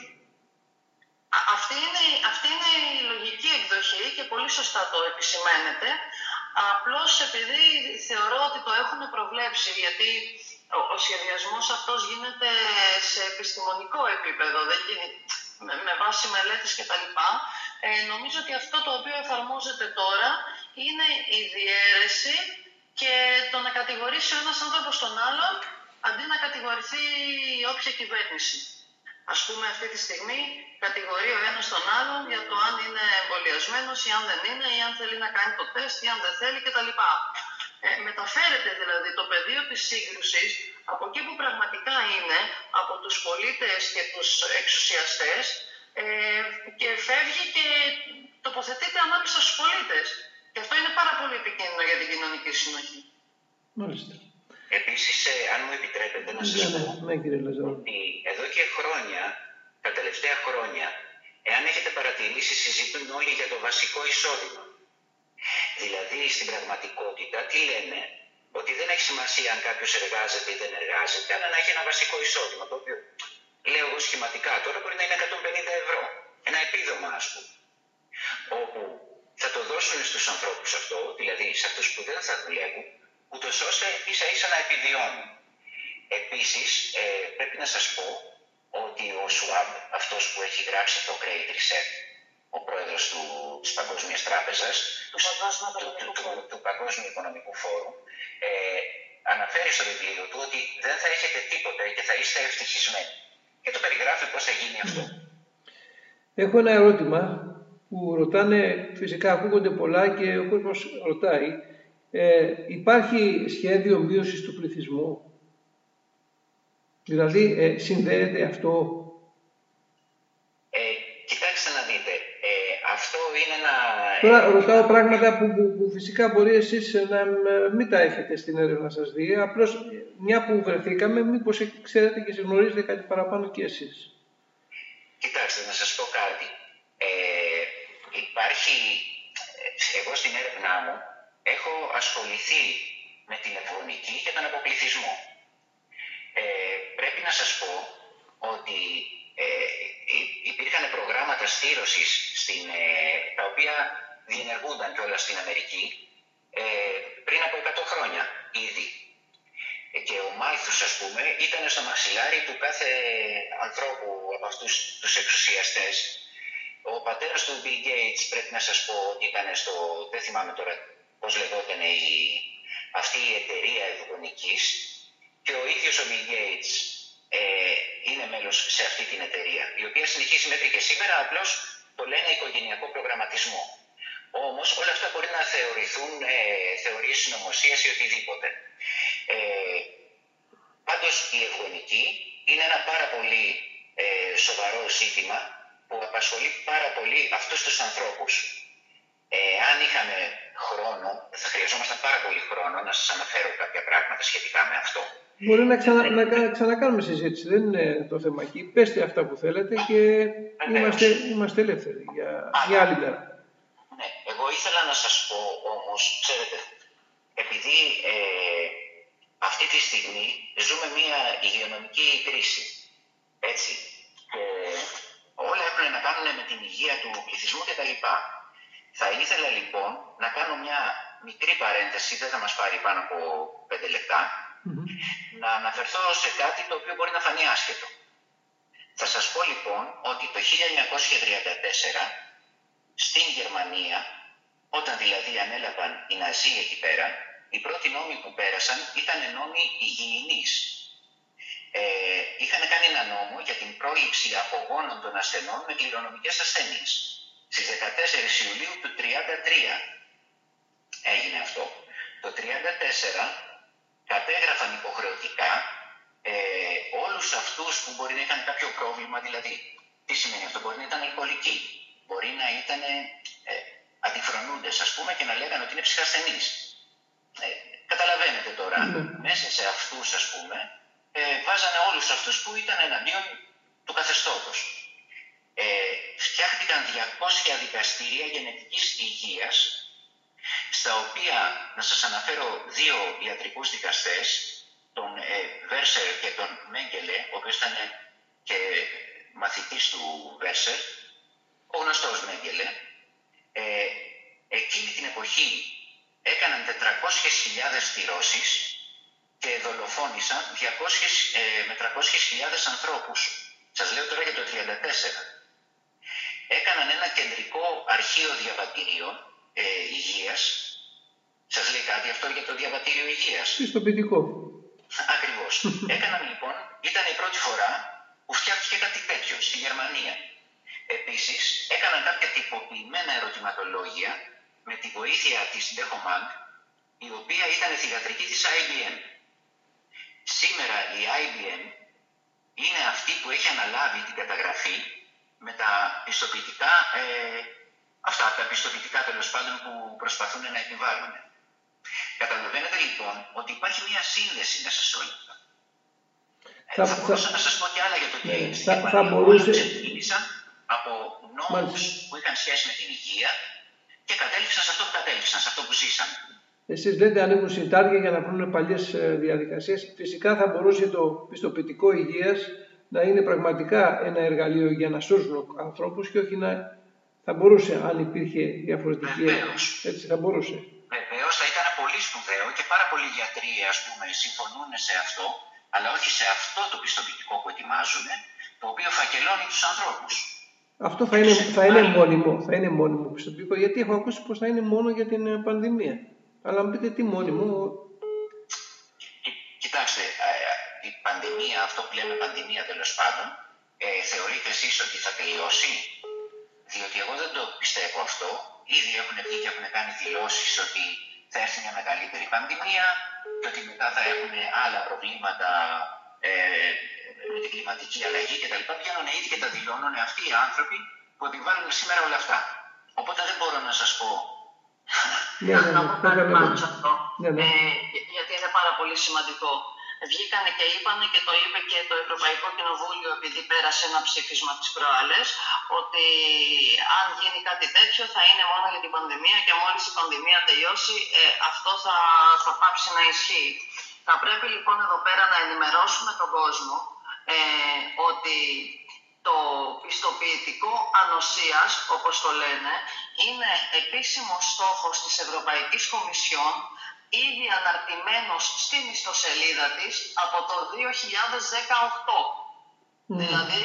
Αυτή είναι η λογική εκδοχή και πολύ σωστά το επισημαίνετε. Απλώς επειδή θεωρώ ότι το έχουν προβλέψει, γιατί ο σχεδιασμός αυτός γίνεται σε επιστημονικό επίπεδο, δεν γίνεται με βάση μελέτες κτλ. Νομίζω ότι αυτό το οποίο εφαρμόζεται τώρα είναι η διαίρεση και το να κατηγορήσει ο ένας άνθρωπος τον άλλον αντί να κατηγορηθεί όποια κυβέρνηση. Ας πούμε, αυτή τη στιγμή κατηγορεί ο ένας τον άλλον για το αν είναι εμβολιασμένος ή αν δεν είναι, ή αν θέλει να κάνει το τεστ ή αν δεν θέλει κτλ. Μεταφέρεται δηλαδή το πεδίο της σύγκρουσης από εκεί που πραγματικά είναι, από τους πολίτες και τους εξουσιαστές, και φεύγει και τοποθετείται ανάμεσα στους πολίτες. Και αυτό είναι πάρα πολύ επικίνδυνο για την κοινωνική συνοχή. Μάλιστα. Επίσης, αν μου επιτρέπετε να σας πω ότι εδώ και χρόνια, τα τελευταία χρόνια, εάν έχετε παρατηρήσει, συζητούν όλοι για το βασικό εισόδημα. Δηλαδή, στην πραγματικότητα, τι λένε? Ότι δεν έχει σημασία αν κάποιος εργάζεται ή δεν εργάζεται, αλλά να έχει ένα βασικό εισόδημα, το οποίο, λέω εγώ σχηματικά τώρα, μπορεί να είναι 150 ευρώ. Ένα επίδομα, ας πούμε. Όπου θα το δώσουν στους ανθρώπους αυτό, δηλαδή σε αυτούς που δεν θα δουλεύουν, ούτως ώστε ίσα ίσα να επιβιώνουν. Επίσης, πρέπει να σας πω ότι ο Σουάμπ, αυτός που έχει γράψει το Great Reset, ο πρόεδρος της Παγκόσμιας Τράπεζας, του Παγκόσμιου Οικονομικού Φόρου, αναφέρει στο βιβλίο του ότι δεν θα έχετε τίποτα και θα είστε ευτυχισμένοι. Και το περιγράφει πώς θα γίνει αυτό. Έχω ένα ερώτημα που ρωτάνε, φυσικά ακούγονται πολλά και ο κόσμος ρωτάει. Υπάρχει σχέδιο μείωσης του πληθυσμού? Δηλαδή, συνδέεται αυτό? Κοιτάξτε να δείτε, αυτό είναι ένα... Τώρα ρωτάω πράγματα που φυσικά μπορεί εσείς να μην τα έχετε στην έρευνα σας δει, απλώς μια που βρεθήκαμε, μήπως ξέρετε και γνωρίζετε κάτι παραπάνω και εσείς. Κοιτάξτε, να σας πω κάτι. Υπάρχει, εγώ στην έρευνά μου, έχω ασχοληθεί με την ευγονική και τον αποπληθυσμό. Πρέπει να σας πω ότι υπήρχαν προγράμματα στήρωσης τα οποία διενεργούνταν κιόλας στην Αμερική πριν από 100 χρόνια ήδη. Και ο Μάλθους, ας πούμε, ήταν στο μαξιλάρι του κάθε ανθρώπου από αυτούς τους εξουσιαστές. Ο πατέρας του Bill Gates, πρέπει να σας πω, ήταν δεν θυμάμαι τώρα πώς λεγόταν αυτή η εταιρεία ευγονικής, και ο ίδιος ο Bill Gates είναι μέλος σε αυτή την εταιρεία, η οποία συνεχίζει μέχρι και σήμερα, απλώς το λένε οικογενειακό προγραμματισμό. Όμως όλα αυτά μπορεί να θεωρηθούν θεωρίες συνωμοσίας ή οτιδήποτε. Πάντως η ευγονική είναι ένα πάρα πολύ σοβαρό ζήτημα που απασχολεί πάρα πολύ αυτούς τους ανθρώπους. Αν είχαμε χρόνο, θα χρειαζόμασταν πάρα πολύ χρόνο να σας αναφέρω κάποια πράγματα σχετικά με αυτό. Μπορεί να ξανακάνουμε συζήτηση, δεν είναι το θέμα εκεί. Πέστε αυτά που θέλετε και είμαστε ελεύθεροι για άλλη μέρα. Ναι, εγώ ήθελα να σας πω όμως, ξέρετε, επειδή αυτή τη στιγμή ζούμε μια υγειονομική κρίση, έτσι, και όλα έχουν να κάνουν με την υγεία του πληθυσμού κτλ. Θα ήθελα λοιπόν να κάνω μια μικρή παρένθεση, δεν θα μας πάρει πάνω από 5 λεπτά, να αναφερθώ σε κάτι το οποίο μπορεί να φανεί άσχετο. Θα σας πω λοιπόν ότι το 1934 στην Γερμανία, όταν δηλαδή ανέλαβαν οι Ναζί εκεί πέρα, οι πρώτοι νόμοι που πέρασαν ήταν νόμοι υγιεινής. Είχαν κάνει ένα νόμο για την πρόληψη απογόνων των ασθενών με κληρονομικές ασθένειες. Στις 14 Ιουλίου του 1933 έγινε αυτό. Το 1934 κατέγραφαν υποχρεωτικά όλους αυτούς που μπορεί να είχαν κάποιο πρόβλημα, δηλαδή, τι σημαίνει αυτό, μπορεί να ήταν αλκοολικοί, μπορεί να ήταν αντιφρονούντες, ας πούμε, και να λέγανε ότι είναι ψυχασθενείς. Καταλαβαίνετε τώρα, μέσα σε αυτούς, ας πούμε, βάζανε όλους αυτούς που ήταν εναντίον του καθεστώτος. Φτιάχτηκαν 200 δικαστήρια γενετικής υγείας, στα οποία, να σας αναφέρω 2 ιατρικούς δικαστές, τον Βέρσερ και τον Μέγκελε, ο οποίος ήταν και μαθητής του Βέρσερ, ο γνωστός Μέγκελε. Εκείνη την εποχή έκαναν 400.000 θυρώσεις και δολοφόνησαν 200 με 300.000 ανθρώπους. Σας λέω τώρα για το 1934. Έκαναν ένα κεντρικό αρχείο διαβατήριων υγείας. Σας λέει κάτι αυτό για το διαβατήριο υγείας? Πιστοποιητικό. Ακριβώς. Έκαναν λοιπόν, ήταν η πρώτη φορά που φτιάχτηκε κάτι τέτοιο στη Γερμανία. Επίσης, έκαναν κάποια τυποποιημένα ερωτηματολόγια με τη βοήθεια της Dechomag, η οποία ήταν θυγατρική της IBM. Σήμερα η IBM είναι αυτή που έχει αναλάβει την καταγραφή με τα πιστοποιητικά, αυτά τα πιστοποιητικά τέλος πάντων που προσπαθούν να επιβάλλουν. Καταλαβαίνετε λοιπόν ότι υπάρχει μια σύνδεση μέσα σε όλα αυτά. Θα μπορούσα να σας πω και άλλα για το τι έγινε στην Γερμανία. Ξεκίνησαν από νόμους που είχαν σχέση με την υγεία και κατέληξαν σε αυτό που κατέληξαν, σε αυτό που ζήσαν. Εσείς λέτε ανοίγουν συντάρια για να βρουν παλιές διαδικασίες. Φυσικά θα μπορούσε το πιστοποιητικό υγείας να είναι πραγματικά ένα εργαλείο για να σώζουν ανθρώπους και όχι να θα μπορούσε, αν υπήρχε διαφορετική. Έτσι θα μπορούσε. Βεβαίως θα ήταν πολύ σπουδαίο και πάρα πολλοί γιατροί, ας πούμε, συμφωνούν σε αυτό, αλλά όχι σε αυτό το πιστοποιητικό που ετοιμάζουν, το οποίο φακελώνει τους ανθρώπους. Αυτό θα είναι μόνιμο πιστοποιητικό, γιατί έχω ακούσει πως θα είναι μόνο για την πανδημία. Αλλά μου πείτε τι μόνιμο. Κοιτάξτε, η πανδημία, αυτό που λέμε πανδημία τέλος πάντων, θεωρείτε εσείς ότι θα τελειώσει? Διότι εγώ δεν το πιστεύω αυτό. Ήδη έχουν βγει και έχουν κάνει δηλώσεις ότι θα έρθει μια μεγαλύτερη πανδημία και ότι μετά θα έχουν άλλα προβλήματα με την κλιματική αλλαγή κτλ. Βγαίνουν ήδη και τα δηλώνουν αυτοί οι άνθρωποι που επιβάλλουν σήμερα όλα αυτά. Οπότε δεν μπορώ να σας πω. Να πω κάτι πάνω σε αυτό, γιατί είναι πάρα πολύ σημαντικό. Βγήκανε και είπανε, και το είπε και το Ευρωπαϊκό Κοινοβούλιο, επειδή πέρασε ένα ψήφισμα τις προάλλες, ότι αν γίνει κάτι τέτοιο θα είναι μόνο για την πανδημία και μόλις η πανδημία τελειώσει αυτό θα πάψει να ισχύει. Θα πρέπει λοιπόν εδώ πέρα να ενημερώσουμε τον κόσμο ότι το πιστοποιητικό ανοσίας, όπως το λένε, είναι επίσημος στόχος της Ευρωπαϊκής Κομισιόν, ήδη αναρτημένος στην ιστοσελίδα της από το 2018. Δηλαδή,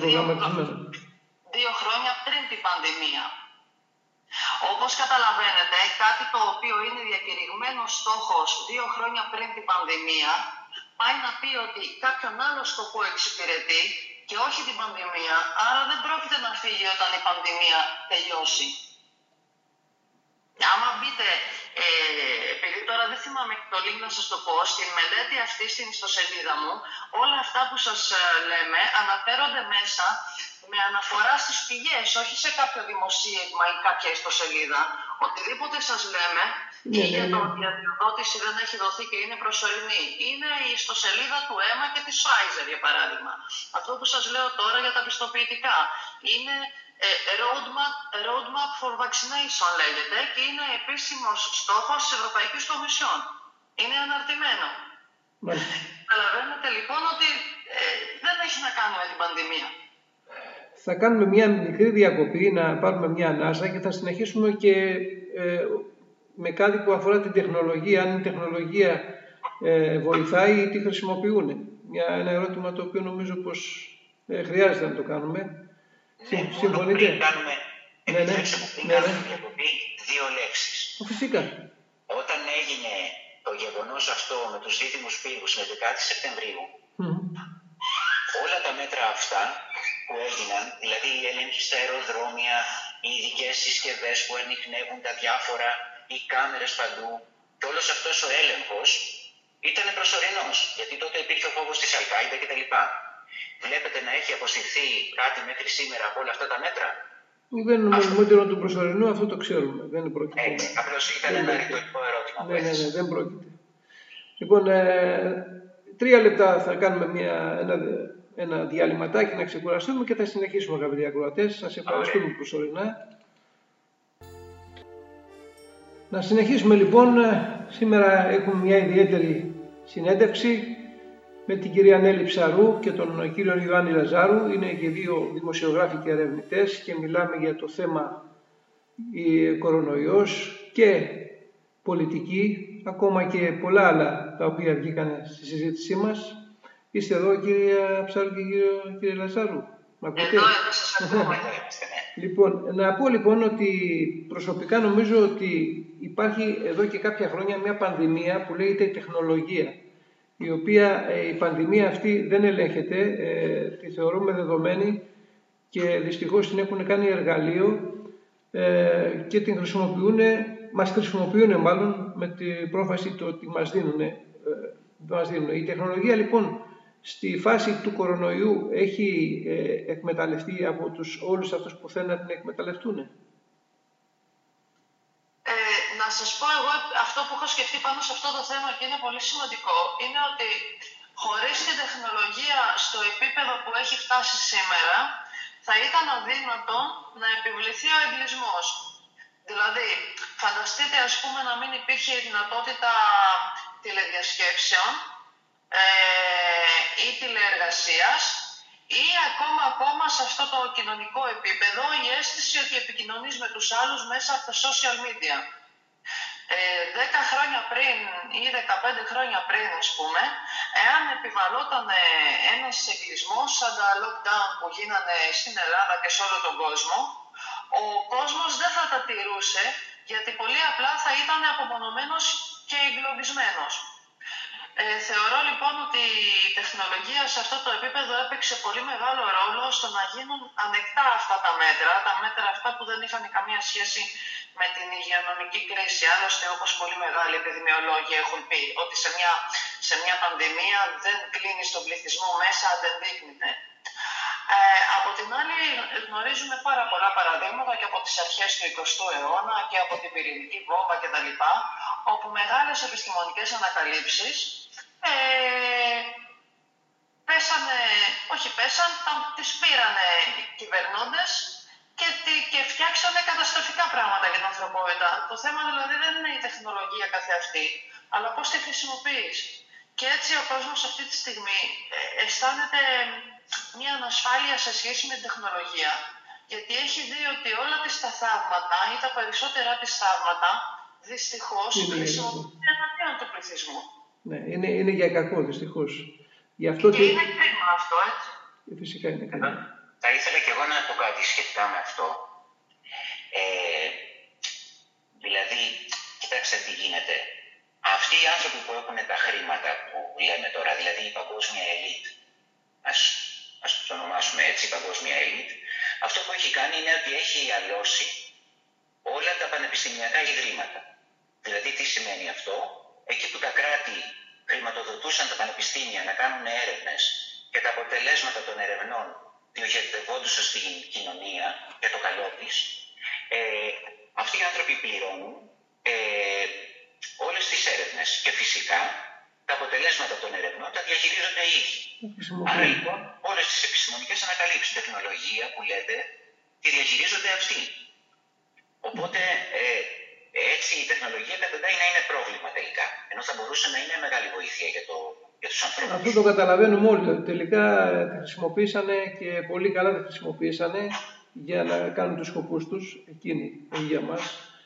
2 χρόνια πριν την πανδημία. Όπως καταλαβαίνετε, κάτι το οποίο είναι διακηρυγμένος στόχος 2 χρόνια πριν την πανδημία, πάει να πει ότι κάποιον άλλο σκοπό εξυπηρετεί και όχι την πανδημία, άρα δεν πρόκειται να φύγει όταν η πανδημία τελειώσει. Άμα μπείτε, επειδή τώρα δεν θυμάμαι το link να σας το πω, στην μελέτη αυτή στην ιστοσελίδα μου, όλα αυτά που σας λέμε αναφέρονται μέσα με αναφορά στις πηγές, όχι σε κάποιο δημοσίευμα ή κάποια ιστοσελίδα. Οτιδήποτε σας λέμε, ή για το ότι η αδειοδότηση δεν έχει δοθεί και είναι προσωρινή, είναι η ιστοσελίδα του αίμα και της Pfizer, για παράδειγμα. Αυτό που σας λέω τώρα για τα πιστοποιητικά είναι roadmap for vaccination λέγεται και είναι επίσημος στόχος της Ευρωπαϊκής Κομισιόν. Είναι αναρτημένο. Καταλαβαίνετε λοιπόν ότι δεν έχει να κάνει με την πανδημία. θα κάνουμε μια μικρή διακοπή, να πάρουμε μια ανάσα και θα συνεχίσουμε και με κάτι που αφορά την τεχνολογία, αν η τεχνολογία βοηθάει ή τι χρησιμοποιούν. Ένα ερώτημα το οποίο νομίζω πως χρειάζεται να το κάνουμε. Συμφωνείτε? Επιτρέψτε μου πριν κάνουμε διακοπή, δύο λέξεις. Φυσικά. Όταν έγινε το γεγονός αυτό με τους δίδυμους πύργους με 10 Σεπτεμβρίου, όλα τα μέτρα αυτά που έγιναν, δηλαδή οι έλεγχοι στα αεροδρόμια, οι ειδικές συσκευές που ανιχνεύουν τα διάφορα, οι κάμερες παντού, και όλος αυτός ο έλεγχος ήταν προσωρινός, γιατί τότε υπήρχε ο φόβος της Αλ-Κάιντα κτλ. Βλέπετε να έχει αποσυρθεί κάτι μέχρι σήμερα από όλα αυτά τα μέτρα? Δεν νομίζουμε ότι είναι του προσωρινού, αυτό το ξέρουμε. Δεν πρόκειται. Απλώς ήταν ένα ρητορικό ερώτημα. Ναι, δεν πρόκειται. Λοιπόν, 3 λεπτά θα κάνουμε ένα διαλυματάκι να ξεκουραστούμε και θα συνεχίσουμε, αγαπητοί ακροατές. Σας ευχαριστούμε προσωρινά. Να συνεχίσουμε λοιπόν. Σήμερα έχουμε μια ιδιαίτερη συνέντευξη με την κυρία Νέλη Ψαρού και τον κύριο Ιωάννη Λαζάρου. Είναι και δύο δημοσιογράφοι και ερευνητές και μιλάμε για το θέμα κορονοϊός και πολιτική, ακόμα και πολλά άλλα τα οποία βγήκαν στη συζήτησή μας. Είστε εδώ, κυρία Ψαρού και κύριε Λαζάρου? Εδώ σας ακούμε. Λοιπόν, να πω λοιπόν ότι προσωπικά νομίζω ότι υπάρχει εδώ και κάποια χρόνια μια πανδημία που λέγεται τεχνολογία, η οποία η πανδημία αυτή δεν ελέγχεται, τη θεωρούμε δεδομένη και δυστυχώς την έχουν κάνει εργαλείο και την μας χρησιμοποιούν μάλλον με την πρόφαση το ότι μας δίνουν. Η τεχνολογία λοιπόν στη φάση του κορονοϊού έχει εκμεταλλευτεί από όλους αυτούς που θέλουν να την εκμεταλλευτούν? Να σας πω εγώ αυτό που έχω σκεφτεί πάνω σε αυτό το θέμα και είναι πολύ σημαντικό, είναι ότι χωρίς την τεχνολογία στο επίπεδο που έχει φτάσει σήμερα, θα ήταν αδύνατο να επιβληθεί ο εγκλισμός. Δηλαδή, φανταστείτε ας πούμε να μην υπήρχε η δυνατότητα τηλεδιασκέψεων ή τηλεεργασίας, ή ακόμα σε αυτό το κοινωνικό επίπεδο η αίσθηση ότι επικοινωνείς με τους άλλους μέσα από τα social media. 10 χρόνια πριν ή 15 χρόνια πριν, ας πούμε, εάν επιβαλόταν ένας εγκλισμός σαν τα lockdown που γίνανε στην Ελλάδα και σε όλο τον κόσμο, ο κόσμος δεν θα τα τηρούσε, γιατί πολύ απλά θα ήταν απομονωμένος και εγκλωβισμένος. Θεωρώ λοιπόν ότι η τεχνολογία σε αυτό το επίπεδο έπαιξε πολύ μεγάλο ρόλο στο να γίνουν ανεκτά αυτά τα μέτρα αυτά που δεν είχαν καμία σχέση με την υγειονομική κρίση. Άλλωστε, όπως πολύ μεγάλοι επιδημιολόγοι έχουν πει, ότι σε μια πανδημία δεν κλείνει τον πληθυσμό μέσα, δεν δείκνυται. Από την άλλη, γνωρίζουμε πάρα πολλά παραδείγματα και από τις αρχές του 20ου αιώνα και από την πυρηνική βόμβα κτλ., όπου μεγάλες επιστημονικές ανακαλύψεις τις πήρανε οι κυβερνώντες και φτιάξανε καταστροφικά πράγματα για την ανθρωπότητα. Το θέμα δηλαδή δεν είναι η τεχνολογία καθεαυτή, αλλά πώς τη χρησιμοποιείς. Και έτσι ο κόσμος αυτή τη στιγμή αισθάνεται μια ανασφάλεια σε σχέση με την τεχνολογία, γιατί έχει δει ότι όλα τα θαύματα ή τα περισσότερα της θαύματα δυστυχώς χρησιμοποιούνται εναντίον του πληθυσμού. Ναι, είναι για κακό δυστυχώς. Και είναι κρίμα αυτό, έτσι. Φυσικά είναι κρίμα. Θα ήθελα και εγώ να πω κάτι σχετικά με αυτό. Δηλαδή, κοιτάξτε τι γίνεται. Αυτοί οι άνθρωποι που έχουν τα χρήματα που λέμε τώρα, δηλαδή η παγκόσμια ελίτ, ας το ονομάσουμε έτσι, η παγκόσμια ελίτ, αυτό που έχει κάνει είναι ότι έχει αλώσει όλα τα πανεπιστημιακά ιδρύματα. Δηλαδή, τι σημαίνει αυτό? Εκεί που τα κράτη χρηματοδοτούσαν τα πανεπιστήμια να κάνουν έρευνες και τα αποτελέσματα των ερευνών διοχετευόντουσαν στην κοινωνία για το καλό της, αυτοί οι άνθρωποι πληρώνουν όλες τις έρευνες και φυσικά τα αποτελέσματα των ερευνών τα διαχειρίζονται οι ίδιοι. Άρα λοιπόν όλες τις επιστημονικές ανακαλύψεις, τεχνολογία που λέτε, τη διαχειρίζονται αυτοί. Οπότε Έτσι η τεχνολογία καταντάει να είναι πρόβλημα τελικά, ενώ θα μπορούσε να είναι μεγάλη βοήθεια για τους ανθρώπους. Αυτό το καταλαβαίνουμε όλοι. Τελικά τη χρησιμοποίησανε και πολύ καλά τη χρησιμοποίησανε για να κάνουν τους σκοπούς τους, εκείνοι, όχι για μας.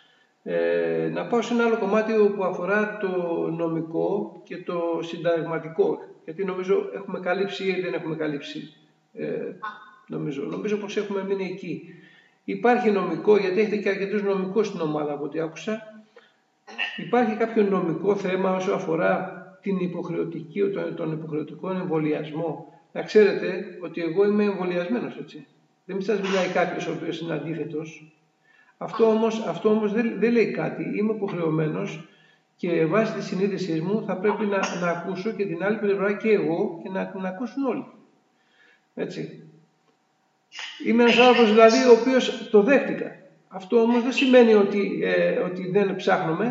Να πάω σε ένα άλλο κομμάτι που αφορά το νομικό και το συνταγματικό. Γιατί νομίζω έχουμε καλύψει ή δεν έχουμε καλύψει. Νομίζω πως έχουμε μείνει εκεί. Υπάρχει νομικό, γιατί έχετε και αρκετούς νομικούς στην ομάδα από ό,τι άκουσα. Υπάρχει κάποιο νομικό θέμα όσο αφορά τον υποχρεωτικό εμβολιασμό. Να ξέρετε ότι εγώ είμαι εμβολιασμένος, έτσι. Δεν σας μιλάει κάποιος ο οποίος είναι αντίθετος. Αυτό όμως δεν λέει κάτι. Είμαι υποχρεωμένος και βάσει της συνείδησής μου θα πρέπει να ακούσω και την άλλη πλευρά και εγώ και να την ακούσουν όλοι. Έτσι. Είμαι ένας άνθρωπος δηλαδή ο οποίος το δέχτηκα. Αυτό όμως δεν σημαίνει ότι δεν ψάχνουμε.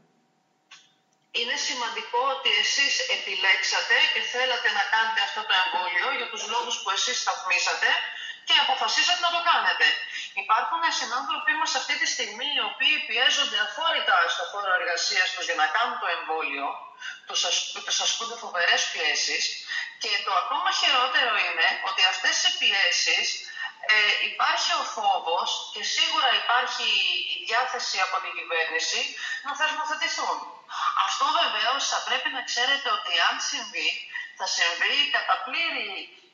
Είναι σημαντικό ότι εσείς επιλέξατε και θέλατε να κάνετε αυτό το εμβόλιο για τους λόγους που εσείς σταθμίσατε και αποφασίσατε να το κάνετε. Υπάρχουν συνάνθρωποι μας αυτή τη στιγμή οι οποίοι πιέζονται αφόρητα στο χώρο εργασίας τους για να κάνουν το εμβόλιο, τους ασκούνται φοβερές πιέσεις και το ακόμα χειρότερο είναι ότι αυτές οι πιέσεις υπάρχει ο φόβος και σίγουρα υπάρχει η διάθεση από την κυβέρνηση να θεσμοθετηθούν. Αυτό βεβαίως θα πρέπει να ξέρετε ότι αν συμβεί, θα συμβεί κατά πλήρη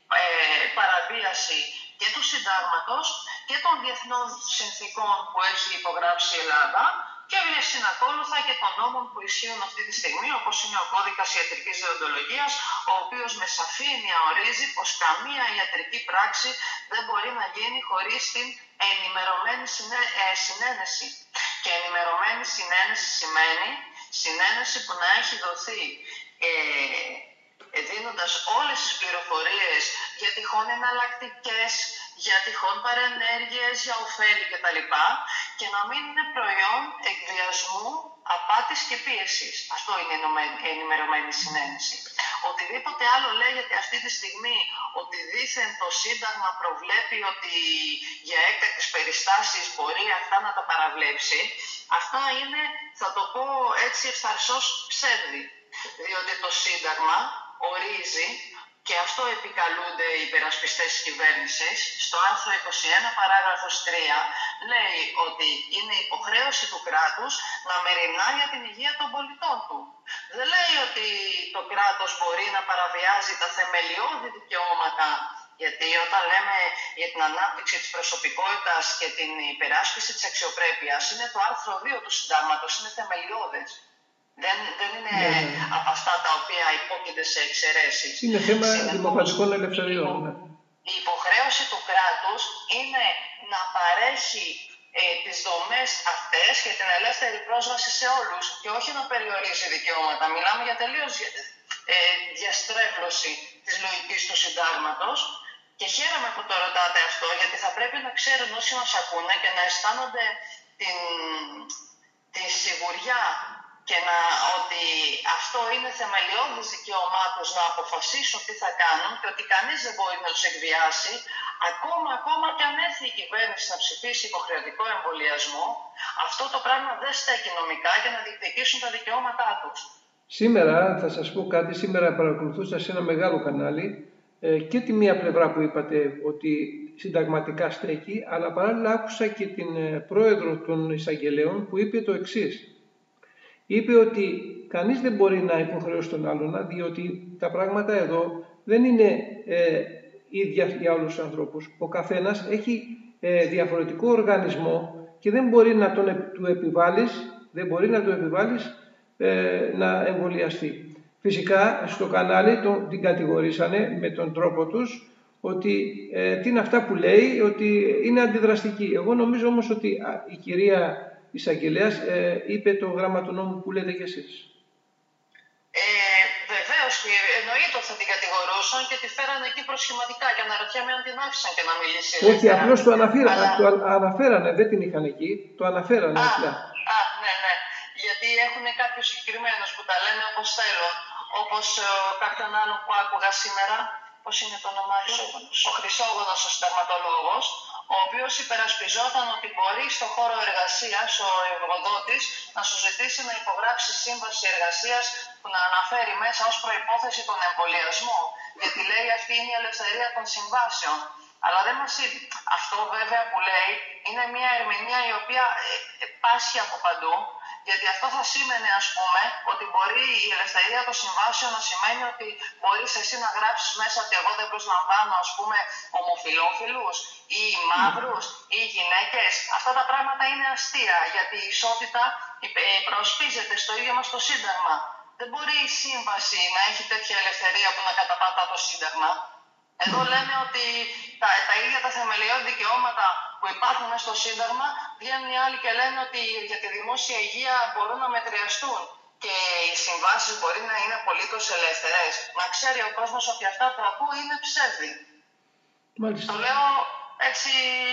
παραβίαση και του συντάγματος και των διεθνών συνθήκων που έχει υπογράψει η Ελλάδα και συνακόλουθα και των νόμων που ισχύουν αυτή τη στιγμή, όπως είναι ο κώδικας ιατρικής δεοντολογίας, ο οποίος με σαφήνεια ορίζει πως καμία ιατρική πράξη δεν μπορεί να γίνει χωρίς την ενημερωμένη συνένεση. Και ενημερωμένη συνένεση σημαίνει συνένεση που να έχει δοθεί δίνοντας όλες τις πληροφορίες για τυχόν εναλλακτικές, για τυχόν παρενέργειες, για ωφέλη κτλ. Και να μην είναι προϊόν εκβιασμού, απάτης και πίεσης. Αυτό είναι η ενημερωμένη συνένεση. Οτιδήποτε άλλο λέγεται αυτή τη στιγμή, ότι δήθεν το Σύνταγμα προβλέπει ότι για έκτακτες περιστάσεις μπορεί αυτά να τα παραβλέψει, αυτά είναι, θα το πω έτσι ευθαρσώς, ψεύδι. Διότι το Σύνταγμα ορίζει, και αυτό επικαλούνται οι υπερασπιστές της κυβέρνησης, στο άρθρο 21 παράγραφος 3 λέει ότι είναι υποχρέωση του κράτους να μεριμνά για την υγεία των πολιτών του. Δεν λέει ότι το κράτος μπορεί να παραβιάζει τα θεμελιώδη δικαιώματα, γιατί όταν λέμε για την ανάπτυξη της προσωπικότητας και την υπεράσπιση της αξιοπρέπειας, είναι το άρθρο 2 του Συντάγματος, είναι θεμελιώδες. Δεν είναι από αυτά τα οποία υπόκεινται σε εξαιρέσεις. Είναι θέμα δημοκρατικών ελευθεριών. Η υποχρέωση του κράτους είναι να παρέχει τις δομές αυτές και την ελεύθερη πρόσβαση σε όλους και όχι να περιορίζει δικαιώματα. Μιλάμε για τελείως διαστρέβλωση της λογικής του συντάγματος και χαίρομαι που το ρωτάτε αυτό, γιατί θα πρέπει να ξέρουν όσοι μας ακούνε και να αισθάνονται τη σιγουριά και ότι αυτό είναι θεμελιώδης δικαίωμά τους να αποφασίσουν τι θα κάνουν και ότι κανείς δεν μπορεί να τους εκβιάσει, ακόμα και αν έρθει η κυβέρνηση να ψηφίσει υποχρεωτικό εμβολιασμό, αυτό το πράγμα δεν στέκει νομικά για να διεκδικήσουν τα δικαιώματά τους. Σήμερα, θα σας πω κάτι, σήμερα παρακολουθούσα σε ένα μεγάλο κανάλι και τη μία πλευρά που είπατε ότι συνταγματικά στέκει, αλλά παράλληλα άκουσα και την πρόεδρο των εισαγγελέων που είπε το εξής. Είπε ότι κανείς δεν μπορεί να υποχρεώσει τον άλλον, διότι τα πράγματα εδώ δεν είναι ίδια για όλους τους ανθρώπους. Ο καθένας έχει διαφορετικό οργανισμό και δεν μπορεί να του επιβάλλεις να εμβολιαστεί. Φυσικά στο κανάλι την κατηγορήσανε με τον τρόπο τους ότι τι είναι αυτά που λέει, ότι είναι αντιδραστική. Εγώ νομίζω όμως ότι η κυρία εισαγγελέας είπε το γράμμα του νόμου που λέτε κι εσείς. Βεβαίως, εννοείται ότι θα την κατηγορούσαν και τη φέρανε εκεί προσχηματικά και αναρωτιέμαι αν την άφησαν και να μιλήσει. Όχι, απλώς το αναφέρανε, δεν την είχαν εκεί, το αναφέρανε απλά. Ναι. Γιατί έχουν κάποιους συγκεκριμένους που τα λένε όπως θέλουν, όπως κάποιον άλλον που άκουγα σήμερα, πώς είναι το όνομά του, ο Χρυσόγονος, ο συνταγματολόγος, ο ο οποίος υπερασπιζόταν ότι μπορεί στο χώρο εργασίας ο εργοδότης να σου ζητήσει να υπογράψει σύμβαση εργασίας που να αναφέρει μέσα ως προϋπόθεση τον εμβολιασμό. Γιατί λέει αυτή είναι η ελευθερία των συμβάσεων. Αλλά δεν μας είπε. Αυτό βέβαια που λέει είναι μια ερμηνεία η οποία πάσχει από παντού. Γιατί αυτό θα σήμαινε, ας πούμε, ότι μπορεί η ελευθερία των συμβάσεων να σημαίνει ότι μπορείς εσύ να γράψεις μέσα ότι εγώ δεν προσλαμβάνω, ας πούμε, ομοφυλόφιλους ή μαύρους ή γυναίκες. Αυτά τα πράγματα είναι αστεία, γιατί η ισότητα προσπίζεται στο ίδιο μας το Σύνταγμα. Δεν μπορεί η σύμβαση να έχει τέτοια ελευθερία που να καταπατά το Σύνταγμα. Εδώ λέμε ότι τα ίδια τα θεμελιώδη δικαιώματα που υπάρχουν στο Σύνταγμα, βγαίνουν οι άλλοι και λένε ότι για τη δημόσια υγεία μπορούν να μετριαστούν και οι συμβάσεις μπορεί να είναι απολύτως ελεύθερες. Να ξέρει ο κόσμος ότι αυτά που ακούει είναι ψεύδι. Το λέω έτσι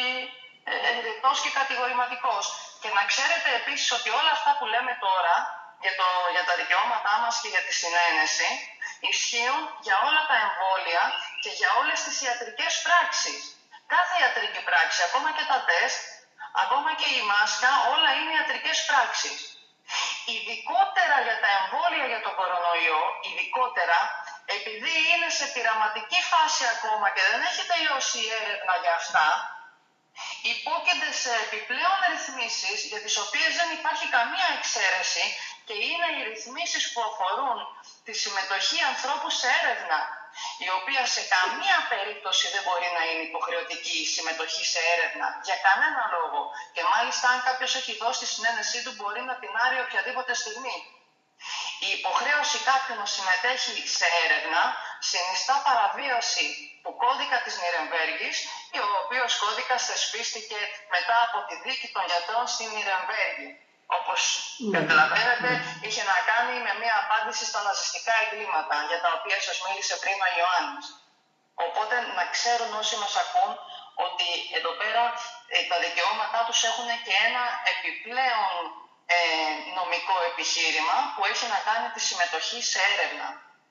ρητός και κατηγορηματικός. Και να ξέρετε επίσης ότι όλα αυτά που λέμε τώρα για τα δικαιώματά μας και για τη συνένεση ισχύουν για όλα τα εμβόλια και για όλες τις ιατρικές πράξεις. Κάθε ιατρική πράξη, ακόμα και τα τεστ, ακόμα και η μάσκα, όλα είναι ιατρικές πράξεις. Ειδικότερα για τα εμβόλια για τον κορονοϊό, ειδικότερα, επειδή είναι σε πειραματική φάση ακόμα και δεν έχει τελειώσει η έρευνα για αυτά, υπόκεινται σε επιπλέον ρυθμίσεις για τις οποίες δεν υπάρχει καμία εξαίρεση και είναι οι ρυθμίσεις που αφορούν τη συμμετοχή ανθρώπου σε έρευνα, η οποία σε καμία περίπτωση δεν μπορεί να είναι υποχρεωτική η συμμετοχή σε έρευνα, για κανένα λόγο. Και μάλιστα αν κάποιος έχει δώσει τη συνένεσή του μπορεί να την άρει οποιαδήποτε στιγμή. Η υποχρέωση κάποιου να συμμετέχει σε έρευνα συνιστά παραβίαση του κώδικα της Νιρεμβέργης, ο οποίος κώδικας θεσπίστηκε μετά από τη δίκη των γιατρών στη Νιρεμβέργη. Όπως καταλαβαίνετε, είχε να κάνει με μια απάντηση στα ναζιστικά εγκλήματα, για τα οποία σας μίλησε πριν ο Ιωάννης. Οπότε να ξέρουν όσοι μας ακούν ότι εδώ πέρα τα δικαιώματά τους έχουν και ένα επιπλέον νομικό επιχείρημα που έχει να κάνει τη συμμετοχή σε έρευνα.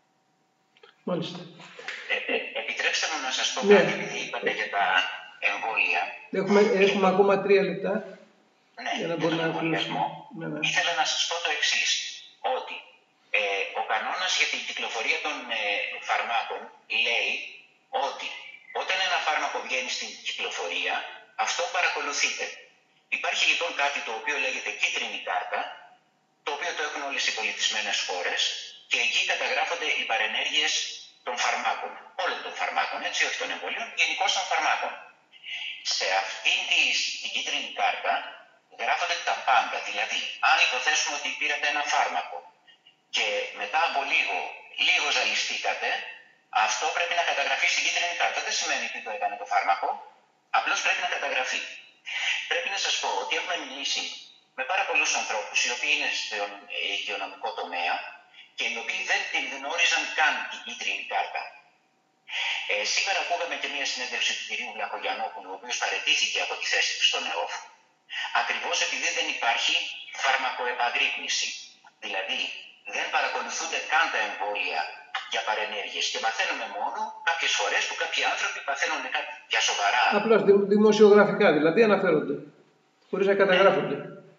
Μάλιστα. Επιτρέψτε μου να σας πω κάτι, επειδή είπατε για τα εμβόλια. Έχουμε ακόμα 3 λεπτά. Ναι, για να μπορεί να εμβολιασμό. Ήθελα να σας πω το εξής, ότι ο κανόνας για την κυκλοφορία των φαρμάκων λέει ότι όταν ένα φάρμακο βγαίνει στην κυκλοφορία, αυτό παρακολουθείται. Υπάρχει λοιπόν κάτι το οποίο λέγεται κίτρινη κάρτα, το οποίο το έχουν όλες οι πολιτισμένες χώρες και εκεί καταγράφονται οι παρενέργειες των φαρμάκων, όλων των φαρμάκων, έτσι, όχι των εμβολίων, γενικώς των φαρμάκων. Σε αυτήν την κίτρινη κάρτα γράφονται τα πάντα, δηλαδή αν υποθέσουμε ότι πήρατε ένα φάρμακο και μετά από λίγο ζαλιστήκατε, αυτό πρέπει να καταγραφεί στην κίτρινη κάρτα. Δεν σημαίνει τι το έκανε το φάρμακο, απλώς πρέπει να καταγραφεί. Πρέπει να σας πω ότι έχουμε μιλήσει με πάρα πολλούς ανθρώπους οι οποίοι είναι στον υγειονομικό τομέα και οι οποίοι δεν την γνώριζαν καν την κίτρινη κάρτα. Σήμερα ακούγαμε και μια συνέντευξη του κυρίου Βλαχογιαννόπουλου, ο οποίος παραιτήθηκε από τη θέση του στον ΕΟΦ, ακριβώς επειδή δεν υπάρχει φαρμακοεπαγρύπνηση. Δηλαδή, δεν παρακολουθούνται καν τα εμβόλια για παρενέργειες και μαθαίνουμε μόνο κάποιες φορές που κάποιοι άνθρωποι παθαίνουν κάποια σοβαρά. Απλώς δημοσιογραφικά δηλαδή αναφέρονται, χωρίς να καταγράφονται.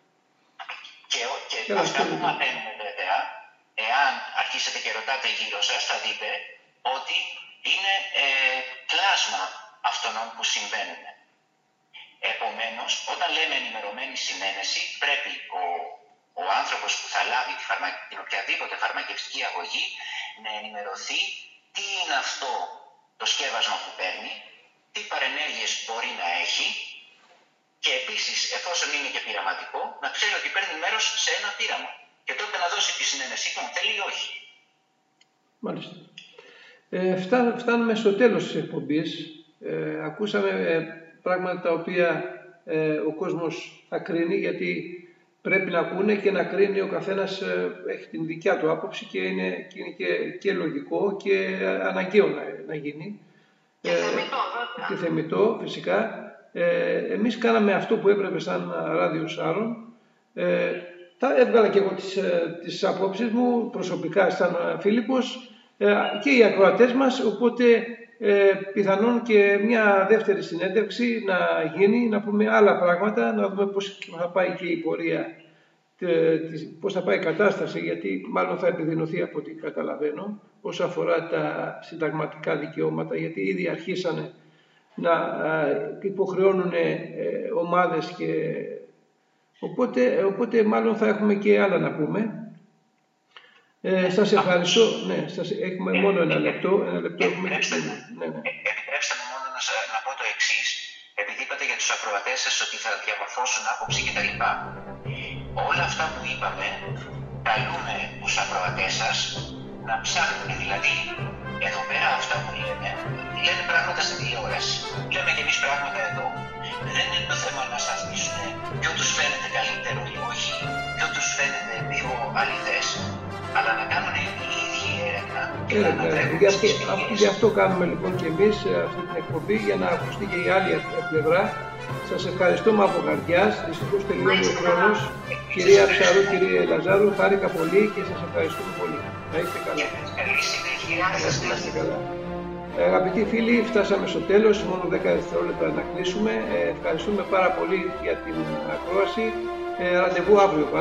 Και αυτά που μαθαίνουμε βέβαια, εάν αρχίσετε και ρωτάτε γύρω σας, θα δείτε ότι είναι κλάσμα αυτών που συμβαίνουν. Επομένως, όταν λέμε ενημερωμένη συνένεση, πρέπει ο άνθρωπος που θα λάβει την οποιαδήποτε φαρμακευτική αγωγή να ενημερωθεί τι είναι αυτό το σκεύασμα που παίρνει, τι παρενέργειες μπορεί να έχει και επίσης, εφόσον είναι και πειραματικό, να ξέρει ότι παίρνει μέρος σε ένα πείραμα και τότε να δώσει τη συνένεσή του αν θέλει ή όχι. Μάλιστα. Φτάνουμε στο τέλος της εκπομπής. Ακούσαμε πράγματα τα οποία ο κόσμος θα κρίνει, γιατί πρέπει να ακούνε και να κρίνει, ο καθένας έχει την δικιά του άποψη και είναι και λογικό και αναγκαίο να γίνει. Και θεμιτό φυσικά. Εμείς κάναμε αυτό που έπρεπε σαν Ράδιο Σάρων. Έβγαλα και εγώ τις απόψεις μου προσωπικά σαν Φίλιππος και οι ακροατές μας, οπότε πιθανόν και μια δεύτερη συνέντευξη να γίνει, να πούμε άλλα πράγματα, να δούμε πώς θα πάει και η πορεία, πώς θα πάει η κατάσταση, γιατί μάλλον θα επιδεινωθεί από ό,τι καταλαβαίνω, όσο αφορά τα συνταγματικά δικαιώματα, γιατί ήδη αρχίσανε να υποχρεώνουν ομάδες και οπότε μάλλον θα έχουμε και άλλα να πούμε. Σας ευχαριστώ. Ναι, έχουμε μόνο ένα λεπτό. Επιτρέψτε μου μόνο να πω το εξής, επειδή είπατε για τους ακροατές σας ότι θα διαμορφώσουν άποψη κτλ. Όλα αυτά που είπαμε καλούμε τους ακροατές σας να ψάχνουν, δηλαδή εδώ πέρα αυτά που λένε πράγματα στην τηλεόραση. Λέμε και εμείς πράγματα εδώ. Δεν είναι το θέμα να σταθμίσουν ποιο τους φαίνεται καλύτερο ή όχι, ποιο τους φαίνεται πιο αληθές, αλλά να κάνουν οι ίδιοι έρευνα. Γι' αυτό κάνουμε λοιπόν και εμείς αυτή την εκπομπή, για να ακουστεί και η άλλη πλευρά. Σας ευχαριστούμε από καρδιάς. Δυστυχώς τελειώνει ο χρόνος. Κυρία Ψαρού, κύριε Λαζάρου, χάρηκα πολύ και σας ευχαριστούμε πολύ. Να είστε καλά. Να είστε καλά. Αγαπητοί φίλοι, φτάσαμε στο τέλος, μόνο 10 δευτερόλεπτα να κλείσουμε. Ευχαριστούμε πάρα πολύ για την ακρόαση. Ραντεβού αύριο.